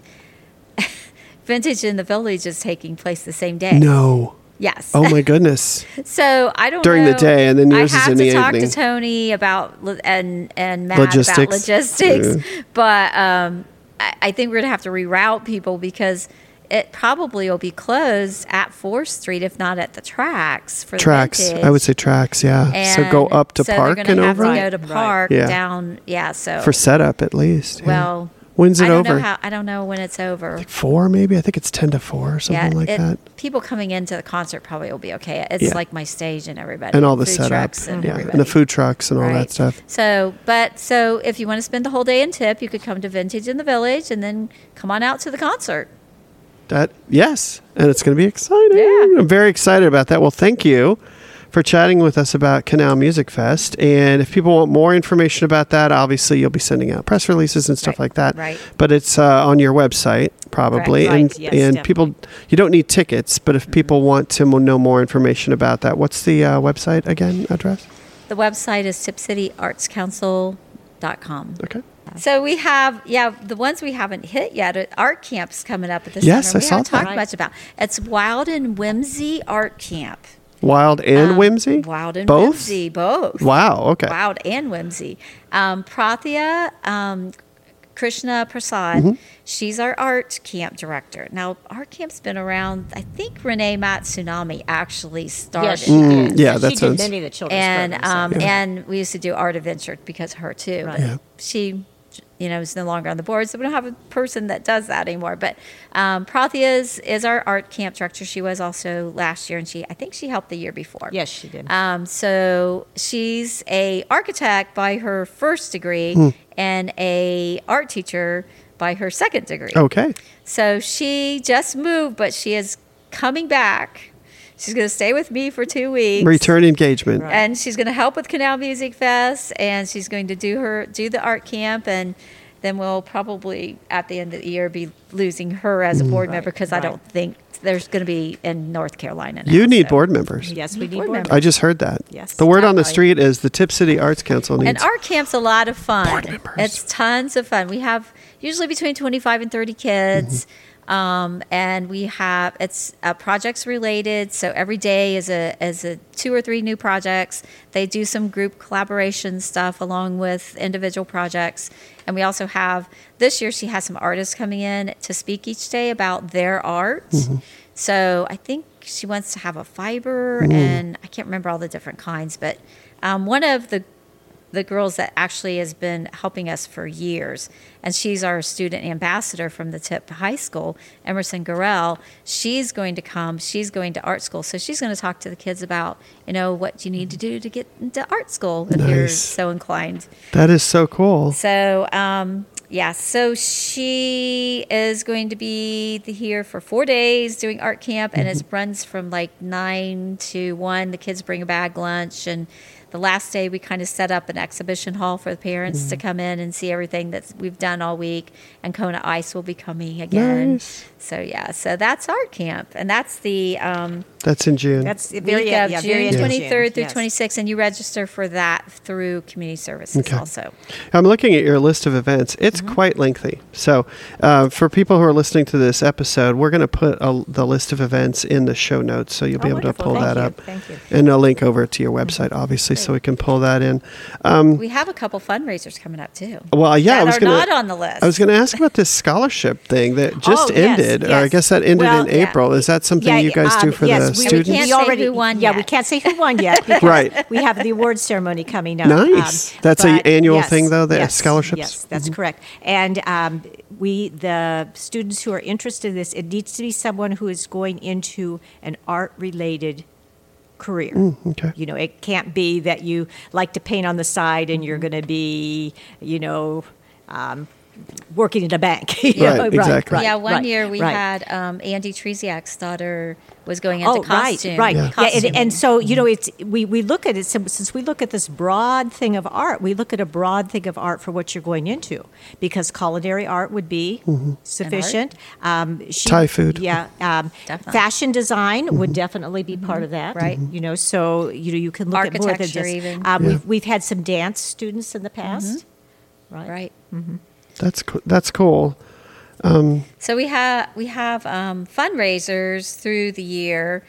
Speaker 2: Vintage in the Village is taking place the same day.
Speaker 1: No.
Speaker 2: Yes.
Speaker 1: Oh my goodness.
Speaker 2: So I don't
Speaker 1: during
Speaker 2: know.
Speaker 1: the day, and then yours is in the evening.
Speaker 2: I have to talk to Tony about and Matt about logistics, but I think we're going to have to reroute people because it probably will be closed at 4th Street, if not at the tracks. For
Speaker 1: tracks,
Speaker 2: Vintage.
Speaker 1: I would say tracks, yeah.
Speaker 2: And
Speaker 1: so go up to Park and over?
Speaker 2: So they're going to have to go to Park down, so.
Speaker 1: For setup, at least. Yeah.
Speaker 2: Well,
Speaker 1: when's it over?
Speaker 2: I don't know when it's over.
Speaker 1: Like 4 maybe? I think it's 10 to 4 or something like that.
Speaker 2: People coming into the concert probably will be okay. It's like my stage and everybody.
Speaker 1: And all the
Speaker 2: food
Speaker 1: setup.
Speaker 2: And
Speaker 1: and the food trucks and all that stuff.
Speaker 2: So if you want to spend the whole day in Tip, you could come to Vintage in the Village and then come on out to the concert.
Speaker 1: Yes, and it's going to be exciting.
Speaker 2: Yeah.
Speaker 1: I'm very excited about that. Well, thank you for chatting with us about Canal Music Fest. And if people want more information about that, obviously you'll be sending out press releases and stuff like that.
Speaker 2: Right.
Speaker 1: But it's on your website probably.
Speaker 3: Right.
Speaker 1: And people, you don't need tickets, but if people want to know more information about that, what's the website again, address?
Speaker 2: The website is tipcityartscouncil.com.
Speaker 1: Okay.
Speaker 2: So we have, the ones we haven't hit yet. Art camp's coming up at the
Speaker 1: Yes,
Speaker 2: summer.
Speaker 1: I saw
Speaker 2: haven't talked
Speaker 1: that.
Speaker 2: much about. It's Wild and Whimsy Art Camp.
Speaker 1: Wild and Whimsy?
Speaker 2: Wild and
Speaker 1: both?
Speaker 2: Whimsy, both.
Speaker 1: Wow, okay.
Speaker 2: Wild and Whimsy. Prathya Krishna Prasad, she's our art camp director. Now, art camp's been around, I think Renee
Speaker 3: Matsunami
Speaker 2: actually started.
Speaker 3: Yes, she did.
Speaker 1: Yeah, that
Speaker 3: she
Speaker 1: sounds...
Speaker 3: did many of the children's programs.
Speaker 2: And we used to do Art Adventure because of her, too.
Speaker 3: Right.
Speaker 1: Yeah.
Speaker 2: She, is no longer on the board, so we don't have a person that does that anymore. But Prathya is our art camp director. She was also last year, and I think she helped the year before.
Speaker 3: Yes, she did.
Speaker 2: So she's a architect by her first degree and a art teacher by her second degree.
Speaker 1: Okay.
Speaker 2: So she just moved, but she is coming back. She's going to stay with me for 2 weeks.
Speaker 1: Return engagement.
Speaker 2: Right. And she's going to help with Canal Music Fest, and she's going to do the art camp, and then we'll probably at the end of the year be losing her as a board member because I don't think there's going to be in North Carolina now.
Speaker 1: You need board members.
Speaker 3: Yes, we need board
Speaker 2: members.
Speaker 1: I just heard that.
Speaker 3: Yes.
Speaker 1: The word on the street is the Tip City Arts Council needs...
Speaker 2: And art camp's a lot of fun.
Speaker 1: Board members.
Speaker 2: It's tons of fun. We have usually between 25 and 30 kids. And we have, it's projects related. So every day is a 2 or 3 new projects. They do some group collaboration stuff along with individual projects. And we also have, this year she has some artists coming in to speak each day about their art. So I think she wants to have a fiber and I can't remember all the different kinds, but one of the girls that actually has been helping us for years, and she's our student ambassador from the Tip High School, Emerson Gorell. She's going to come. She's going to art school, so she's going to talk to the kids about what you need to do to get into art school if you're so inclined.
Speaker 1: That is so cool.
Speaker 2: So so she is going to be here for 4 days doing art camp, and it runs from like 9 to 1. The kids bring a bag lunch, and the last day we kind of set up an exhibition hall for the parents to come in and see everything that we've done all week. And Kona Ice will be coming again.
Speaker 1: Nice.
Speaker 2: So that's art camp, and that's the
Speaker 1: that's in June.
Speaker 3: That's
Speaker 2: June
Speaker 3: very
Speaker 2: 23rd through
Speaker 3: yes.
Speaker 2: 26th, and you register for that through Community Services also.
Speaker 1: I'm looking at your list of events. It's quite lengthy. So for people who are listening to this episode, we're going to put the list of events in the show notes, so you'll be able to pull that up.
Speaker 3: Thank you.
Speaker 1: And a link over to your website, obviously, so we can pull that in.
Speaker 2: We have a couple fundraisers coming up too.
Speaker 1: Well, yeah,
Speaker 2: that
Speaker 1: I was
Speaker 2: are not on the list.
Speaker 1: I was going to ask about this scholarship thing that just ended. Or I guess that ended in April. Is that something you guys do for the students?
Speaker 2: We can't say who won yet.
Speaker 3: We can't say who won yet.
Speaker 1: Right.
Speaker 3: We have the award ceremony coming up.
Speaker 1: Nice. That's an annual thing, though, the scholarships?
Speaker 3: Yes, that's correct. And the students who are interested in this, it needs to be someone who is going into an art-related career.
Speaker 1: Okay.
Speaker 3: It can't be that you like to paint on the side and you're going to be, working at a bank.
Speaker 1: Right, exactly.
Speaker 2: Yeah, one year we had Andy Treziak's daughter was going into costume.
Speaker 3: Right.
Speaker 2: Costuming.
Speaker 3: And so, it's we look at it, since we look at this broad thing of art, we look at a broad thing of art for what you're going into, because culinary art would be sufficient.
Speaker 1: Thai food.
Speaker 3: Yeah. Fashion design would definitely be part of that.
Speaker 2: Right.
Speaker 3: So, you can look at more than
Speaker 2: architecture
Speaker 3: just.
Speaker 2: even.
Speaker 3: We've had some dance students in the past.
Speaker 2: Right.
Speaker 1: That's cool.
Speaker 2: So we have fundraisers through the year.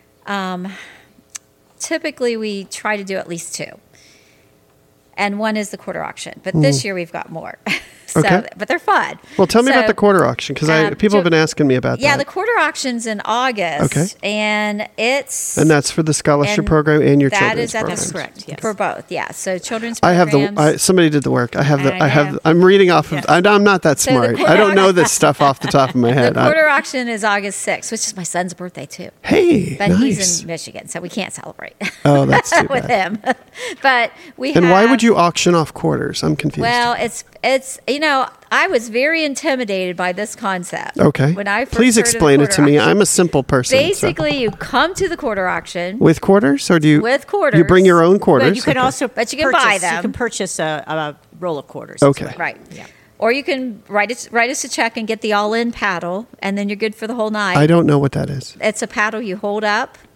Speaker 2: Typically, we try to do at least 2, and one is the quarter auction. But this year we've got more. But they're fun.
Speaker 1: Well, tell me about the quarter auction, because people have been asking me about that.
Speaker 2: Yeah, the quarter auction's in August.
Speaker 1: Okay.
Speaker 2: And
Speaker 1: that's for the scholarship program and your children's program.
Speaker 3: That's correct. Yes.
Speaker 2: For both, yeah. So children's
Speaker 1: I have
Speaker 2: programs.
Speaker 1: somebody did the work. I'm reading off of. I'm not that smart. I don't know this stuff off the top of my head.
Speaker 2: The quarter auction is August 6th, which is my son's birthday too.
Speaker 1: Hey,
Speaker 2: but
Speaker 1: nice.
Speaker 2: he's in Michigan, so we can't celebrate.
Speaker 1: Oh, that's too
Speaker 2: with
Speaker 1: bad.
Speaker 2: him. But
Speaker 1: why would you auction off quarters? I'm confused.
Speaker 2: Well, it's I was very intimidated by this concept.
Speaker 1: Okay.
Speaker 2: When I first
Speaker 1: Please explain it to me.
Speaker 2: Auction.
Speaker 1: I'm a simple person.
Speaker 2: Basically, you come to the quarter auction
Speaker 1: with quarters, or do you?
Speaker 2: With quarters.
Speaker 1: You bring your own quarters.
Speaker 3: But you can also,
Speaker 2: but you can buy them.
Speaker 3: You can purchase a roll of quarters.
Speaker 1: Okay.
Speaker 2: Right. Yeah. Or you can write us a check and get the all-in paddle, and then you're good for the whole night.
Speaker 1: I don't know what that is.
Speaker 2: It's a paddle you hold up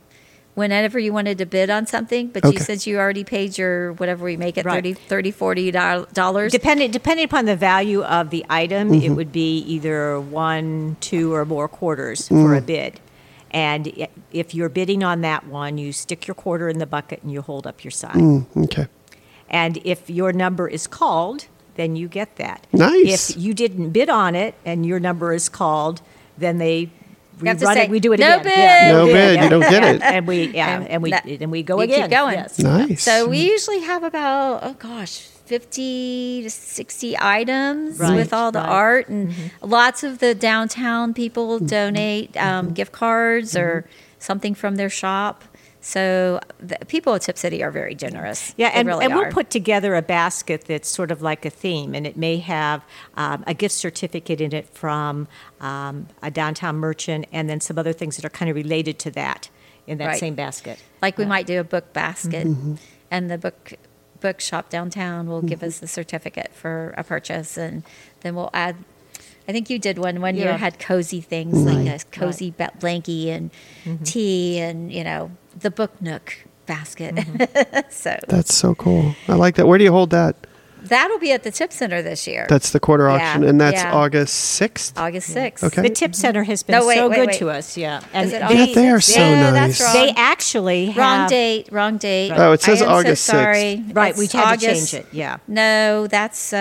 Speaker 2: whenever you wanted to bid on something, but
Speaker 1: Okay.
Speaker 2: since you already paid your whatever we make it,
Speaker 3: Right.
Speaker 2: $30-$40.
Speaker 3: Depending upon the value of the item,
Speaker 1: Mm-hmm.
Speaker 3: it would be either 1, 2, or more quarters for a bid. And if you're bidding on that one, you stick your quarter in the bucket and you hold up your sign.
Speaker 1: Okay.
Speaker 3: And if your number is called, then you get that.
Speaker 1: Nice.
Speaker 3: If you didn't bid on it and your number is called, then they
Speaker 2: You have to
Speaker 3: rerun
Speaker 2: say,
Speaker 3: it. We do it
Speaker 2: "No
Speaker 3: again.
Speaker 2: bid."
Speaker 3: Yeah,
Speaker 1: No bid,
Speaker 3: yeah,
Speaker 1: you don't get
Speaker 3: yeah.
Speaker 1: it.
Speaker 3: And we go
Speaker 2: you
Speaker 3: again.
Speaker 2: keep going.
Speaker 3: Yes.
Speaker 1: Nice.
Speaker 2: So we usually have about 50 to 60 items
Speaker 3: Right,
Speaker 2: with all the
Speaker 3: right.
Speaker 2: art, and lots of the downtown people donate gift cards or something from their shop. So the people at Tip City are very generous.
Speaker 3: Yeah,
Speaker 2: They
Speaker 3: and,
Speaker 2: really
Speaker 3: and we'll
Speaker 2: are.
Speaker 3: put together a basket that's sort of like a theme, and it may have a gift certificate in it from a downtown merchant, and then some other things that are kind of related to that in that
Speaker 2: Right.
Speaker 3: same basket.
Speaker 2: Like we might do a book basket,
Speaker 1: Mm-hmm.
Speaker 2: and the bookshop downtown will give us the certificate for a purchase, and then we'll add. I think you did one year
Speaker 3: Yeah.
Speaker 2: had cozy things like a cozy blankie and tea, and the book nook basket. So
Speaker 1: That's so cool. I like that. Where do you hold that?
Speaker 2: that'll be at the Tip Center this year.
Speaker 1: That's the quarter
Speaker 2: Yeah,
Speaker 1: auction, and that's
Speaker 2: yeah.
Speaker 1: August 6th?
Speaker 2: August 6th.
Speaker 1: Okay.
Speaker 3: The Tip Center has been
Speaker 2: No, wait,
Speaker 3: so
Speaker 2: wait,
Speaker 3: good
Speaker 2: wait.
Speaker 3: to us, yeah.
Speaker 2: Is it
Speaker 1: Yeah,
Speaker 2: August
Speaker 1: they are
Speaker 2: 6th?
Speaker 1: so
Speaker 2: Yeah,
Speaker 1: nice.
Speaker 2: That's wrong.
Speaker 3: They actually have...
Speaker 2: Wrong date.
Speaker 1: Oh, it says
Speaker 2: I am
Speaker 1: August 6th.
Speaker 2: so sorry.
Speaker 3: Right, we
Speaker 2: It's
Speaker 3: had to
Speaker 2: August.
Speaker 3: change it, yeah.
Speaker 2: No, that's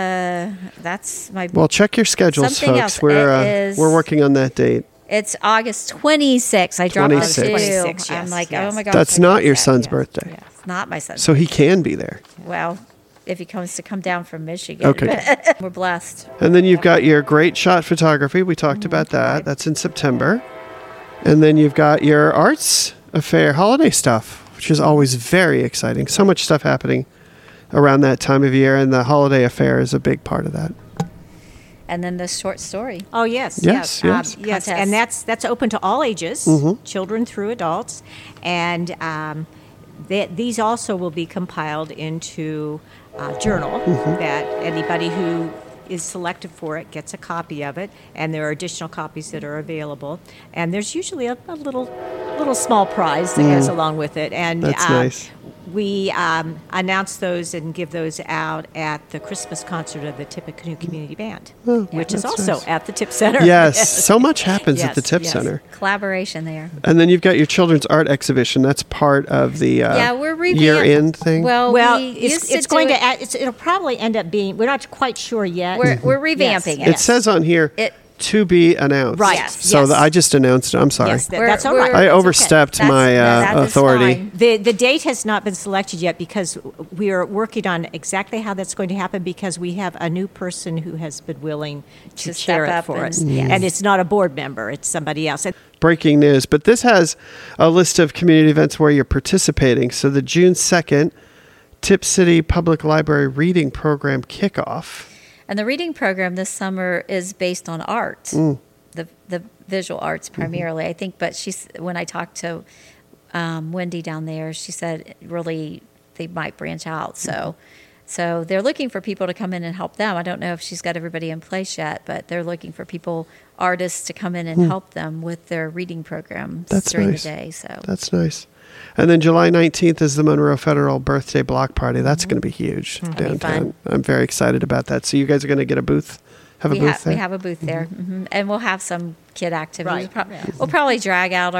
Speaker 2: my.
Speaker 1: Well, check your schedules,
Speaker 2: Something
Speaker 1: folks.
Speaker 2: else.
Speaker 1: We're working on that date.
Speaker 2: It's August 26th. I dropped
Speaker 1: 26th.
Speaker 2: it too.
Speaker 3: 26th,
Speaker 2: I'm
Speaker 3: yes,
Speaker 2: like,
Speaker 3: yes.
Speaker 2: oh my gosh.
Speaker 1: That's
Speaker 2: I
Speaker 1: not
Speaker 2: dropped
Speaker 1: your
Speaker 2: that.
Speaker 1: son's
Speaker 2: Yeah.
Speaker 1: birthday.
Speaker 2: It's not my son's.
Speaker 1: So he can be there.
Speaker 2: Well, if he comes to come down from Michigan.
Speaker 1: Okay.
Speaker 2: We're blessed.
Speaker 1: And then you've got your Great Shot Photography. We talked about that. That's in September. And then you've got your Arts Affair holiday stuff, which is always very exciting. So much stuff happening around that time of year, and the Holiday Affair is a big part of that.
Speaker 2: And then the short story.
Speaker 3: Oh, yes.
Speaker 1: Yes, yes.
Speaker 3: Yes,
Speaker 2: Contest.
Speaker 3: and that's open to all ages,
Speaker 1: Mm-hmm.
Speaker 3: children through adults. And these also will be compiled into a journal
Speaker 1: Mm-hmm.
Speaker 3: that anybody who is selected for it gets a copy of it, and there are additional copies that are available. And there's usually a little small prize that goes along with it. And
Speaker 1: That's nice.
Speaker 3: we announce those and give those out at the Christmas concert of the Tippecanoe Community Band, which is
Speaker 1: that's
Speaker 3: also
Speaker 1: nice.
Speaker 3: at the Tip Center.
Speaker 1: Yes, so much happens at the
Speaker 3: Yes,
Speaker 1: Tip
Speaker 3: yes.
Speaker 1: Center.
Speaker 2: Collaboration there.
Speaker 1: And then you've got your children's art exhibition. That's part of the
Speaker 2: We're revamping.
Speaker 1: year-end thing.
Speaker 2: Well,
Speaker 3: Well,
Speaker 2: we used
Speaker 3: it's
Speaker 2: to
Speaker 3: going
Speaker 2: do
Speaker 3: to. It'll probably end up being. We're not quite sure yet.
Speaker 2: We're revamping
Speaker 3: Yes,
Speaker 2: it.
Speaker 1: It says on here,
Speaker 2: It-
Speaker 1: to be announced.
Speaker 3: Right,
Speaker 2: Yes.
Speaker 1: So
Speaker 3: yes.
Speaker 1: I just announced it. I'm sorry.
Speaker 3: Yes, that's all right.
Speaker 1: I
Speaker 3: It's okay.
Speaker 1: overstepped my
Speaker 2: that is
Speaker 1: authority.
Speaker 2: fine.
Speaker 3: The date has not been selected yet because we are working on exactly how that's going to happen, because we have a new person who has been willing to
Speaker 2: To
Speaker 3: chair
Speaker 2: step
Speaker 3: it
Speaker 2: up
Speaker 3: for
Speaker 2: and-
Speaker 3: us.
Speaker 2: yes.
Speaker 3: And it's not a board member, it's somebody else. And
Speaker 1: Breaking news. But this has a list of community events where you're participating. So the June 2nd, Tip City Public Library Reading Program kickoff.
Speaker 2: And the reading program this summer is based on art, the visual arts primarily, I think. But when I talked to Wendy down there, she said really they might branch out. So they're looking for people to come in and help them. I don't know if she's got everybody in place yet, but they're looking for artists to come in and help them with their reading programs during
Speaker 1: nice.
Speaker 2: the day. So
Speaker 1: That's nice. And then July 19th is the Monroe Federal Birthday Block Party. That's going to be huge
Speaker 2: That'll be
Speaker 1: downtown.
Speaker 2: fun.
Speaker 1: I'm very excited about that. So you guys are going to get a booth? Have a booth there?
Speaker 2: we have a booth there, and we'll have some kid activities.
Speaker 3: Right, yeah.
Speaker 2: We'll probably drag out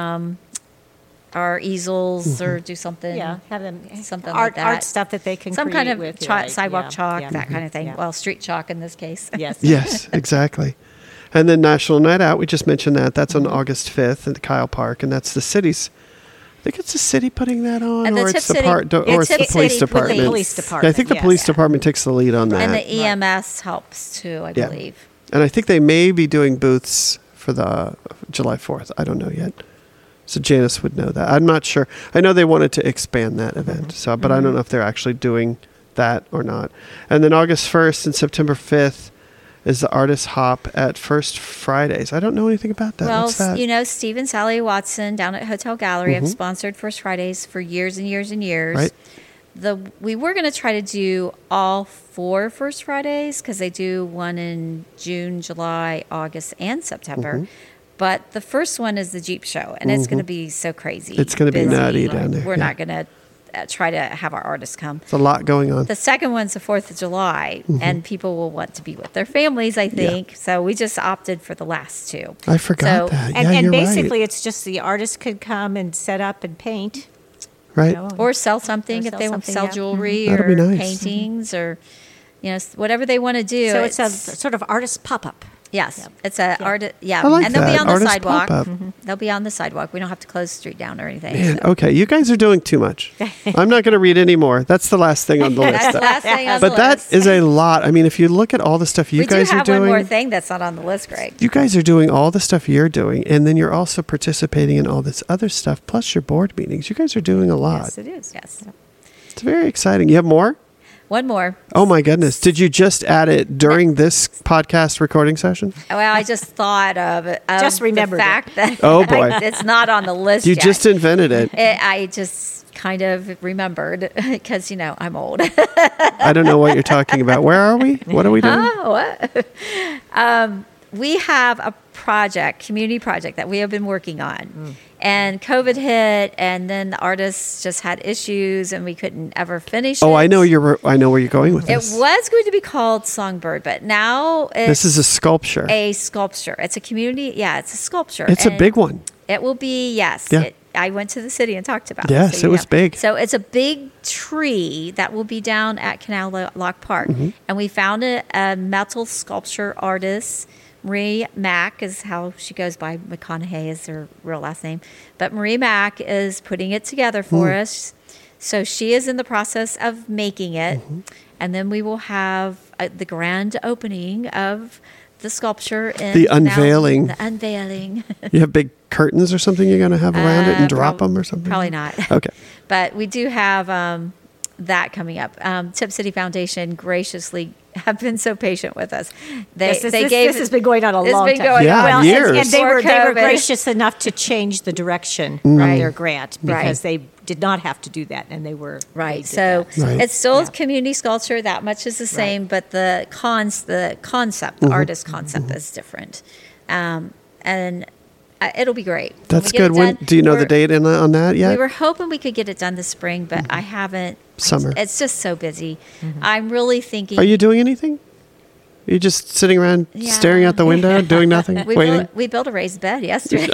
Speaker 2: our easels or do something.
Speaker 3: have them
Speaker 2: Something
Speaker 3: art,
Speaker 2: like that.
Speaker 3: art stuff that they can
Speaker 2: Some
Speaker 3: create
Speaker 2: kind of
Speaker 3: with
Speaker 2: sidewalk
Speaker 3: yeah,
Speaker 2: chalk,
Speaker 3: yeah.
Speaker 2: that kind of thing.
Speaker 3: Yeah.
Speaker 2: Well, street chalk in this case.
Speaker 3: Yes.
Speaker 1: Yes, exactly. And then National Night Out, we just mentioned that. That's on August 5th at Kyle Park, and that's the city's. I think it's the city putting that on,
Speaker 2: And the
Speaker 1: or
Speaker 2: Tip
Speaker 1: it's the
Speaker 2: City-
Speaker 1: or
Speaker 2: it's
Speaker 1: it's the
Speaker 2: Tip
Speaker 1: police
Speaker 2: City
Speaker 1: department.
Speaker 3: Police
Speaker 1: Yeah, I
Speaker 3: department,
Speaker 1: think the
Speaker 3: yes.
Speaker 1: police department takes the lead on that.
Speaker 2: And the EMS helps too, I
Speaker 1: Yeah.
Speaker 2: believe.
Speaker 1: And I think they may be doing booths for the July 4th. I don't know yet. So Janice would know that. I'm not sure. I know they wanted to expand that event, so but I don't know if they're actually doing that or not. And then August 1st and September 5th is the Artist Hop at First Fridays. I don't know anything about that.
Speaker 2: Well,
Speaker 1: What's that?
Speaker 2: Steve and Sally Watson down at Hotel Gallery have sponsored First Fridays for years and years and years.
Speaker 1: Right.
Speaker 2: We were going to try to do all 4 First Fridays because they do one in June, July, August, and September. But the first one is the Jeep show, and it's going to be so crazy.
Speaker 1: It's going to be nutty down there.
Speaker 2: We're not going to try to have our artists come.
Speaker 1: It's a lot going on.
Speaker 2: The second one's the 4th of July, and people will want to be with their families, I think. Yeah. So we just opted for the last two.
Speaker 1: I forgot that.
Speaker 3: And basically, it's just the artists could come and set up and paint.
Speaker 1: Right.
Speaker 2: Or sell something if they want to sell jewelry or paintings or, whatever they want to do.
Speaker 3: So it's a sort of artist pop-up.
Speaker 2: Yes, it's a artist. Yeah,
Speaker 1: I like
Speaker 2: and they'll be on the
Speaker 1: artist
Speaker 2: sidewalk.
Speaker 1: Mm-hmm.
Speaker 2: They'll be on the sidewalk. We don't have to close the street down or anything.
Speaker 1: Man, okay, you guys are doing too much. I'm not going to read any more. That's the last thing on the list.
Speaker 2: That's the last thing on the list.
Speaker 1: But that is a lot. I mean, if you look at all the stuff you guys are doing,
Speaker 2: we do have one more thing that's not on the list, Greg.
Speaker 1: You guys are doing all the stuff you're doing, and then you're also participating in all this other stuff, plus your board meetings. You guys are doing a lot.
Speaker 2: Yes, it is. Yes,
Speaker 1: it's very exciting. You have more?
Speaker 2: One more.
Speaker 1: Oh, my goodness. Did you just add it during this podcast recording session?
Speaker 2: Well, I just thought of it.
Speaker 3: Just remembered
Speaker 2: the fact that
Speaker 1: oh, boy.
Speaker 2: It's not on the list
Speaker 1: You
Speaker 2: yet.
Speaker 1: just invented it.
Speaker 2: I just kind of remembered because, I'm old.
Speaker 1: I don't know what you're talking about. Where are we? What are we doing?
Speaker 2: We have a community project that we have been working on. And COVID hit, and then the artists just had issues, and we couldn't ever finish it.
Speaker 1: Oh, I know where you're going with this.
Speaker 2: It was going to be called Songbird, but now
Speaker 1: this is a sculpture.
Speaker 2: It's a community. Yeah, it's a sculpture.
Speaker 1: It's a big one.
Speaker 2: It will be, yes.
Speaker 1: Yeah.
Speaker 2: I went to the city and talked about it.
Speaker 1: Yes,
Speaker 2: so
Speaker 1: it was big.
Speaker 2: So it's a big tree that will be down at Canal Lock Park. Mm-hmm. And we found a metal sculpture artist. Marie Mack is how she goes by. McConaughey is her real last name. But Marie Mack is putting it together for us. So she is in the process of making it. Mm-hmm. And then we will have the grand opening of the sculpture.
Speaker 1: The unveiling.
Speaker 2: The unveiling.
Speaker 1: You have big curtains or something you're going to have around it and drop them or something?
Speaker 2: Probably not.
Speaker 1: Okay.
Speaker 2: But we do have that coming up. Tip City Foundation graciously have been so patient with us.
Speaker 3: This has been going on a long time.
Speaker 1: Well,
Speaker 3: years. And they were gracious enough to change the direction of their grant because they did not have to do that, and they were
Speaker 2: right. So it's still a community sculpture. That much is the same, but the concept, the artist concept, is different, and it'll be great.
Speaker 1: That's good. Do you know the date on that yet?
Speaker 2: We were hoping we could get it done this spring, but I haven't.
Speaker 1: Summer.
Speaker 2: It's just so busy. Mm-hmm. I'm really thinking.
Speaker 1: Are you doing anything? Are you just sitting around staring out the window, doing nothing, waiting?
Speaker 2: We built a raised bed yesterday.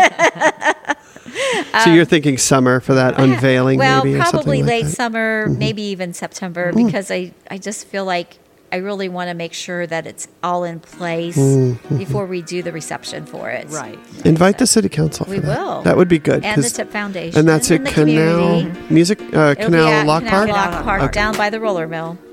Speaker 1: So you're thinking summer for that unveiling, maybe?
Speaker 2: Well, probably
Speaker 1: like
Speaker 2: late summer, maybe even September, because I just feel like I really want to make sure that it's all in place before we do the reception for it.
Speaker 3: Right.
Speaker 1: Invite the city council for
Speaker 2: that. We will.
Speaker 1: That would be good.
Speaker 2: And the Tip Foundation.
Speaker 1: And that's at Canal Lock Park?
Speaker 2: Canal Lock Park down by the roller mill.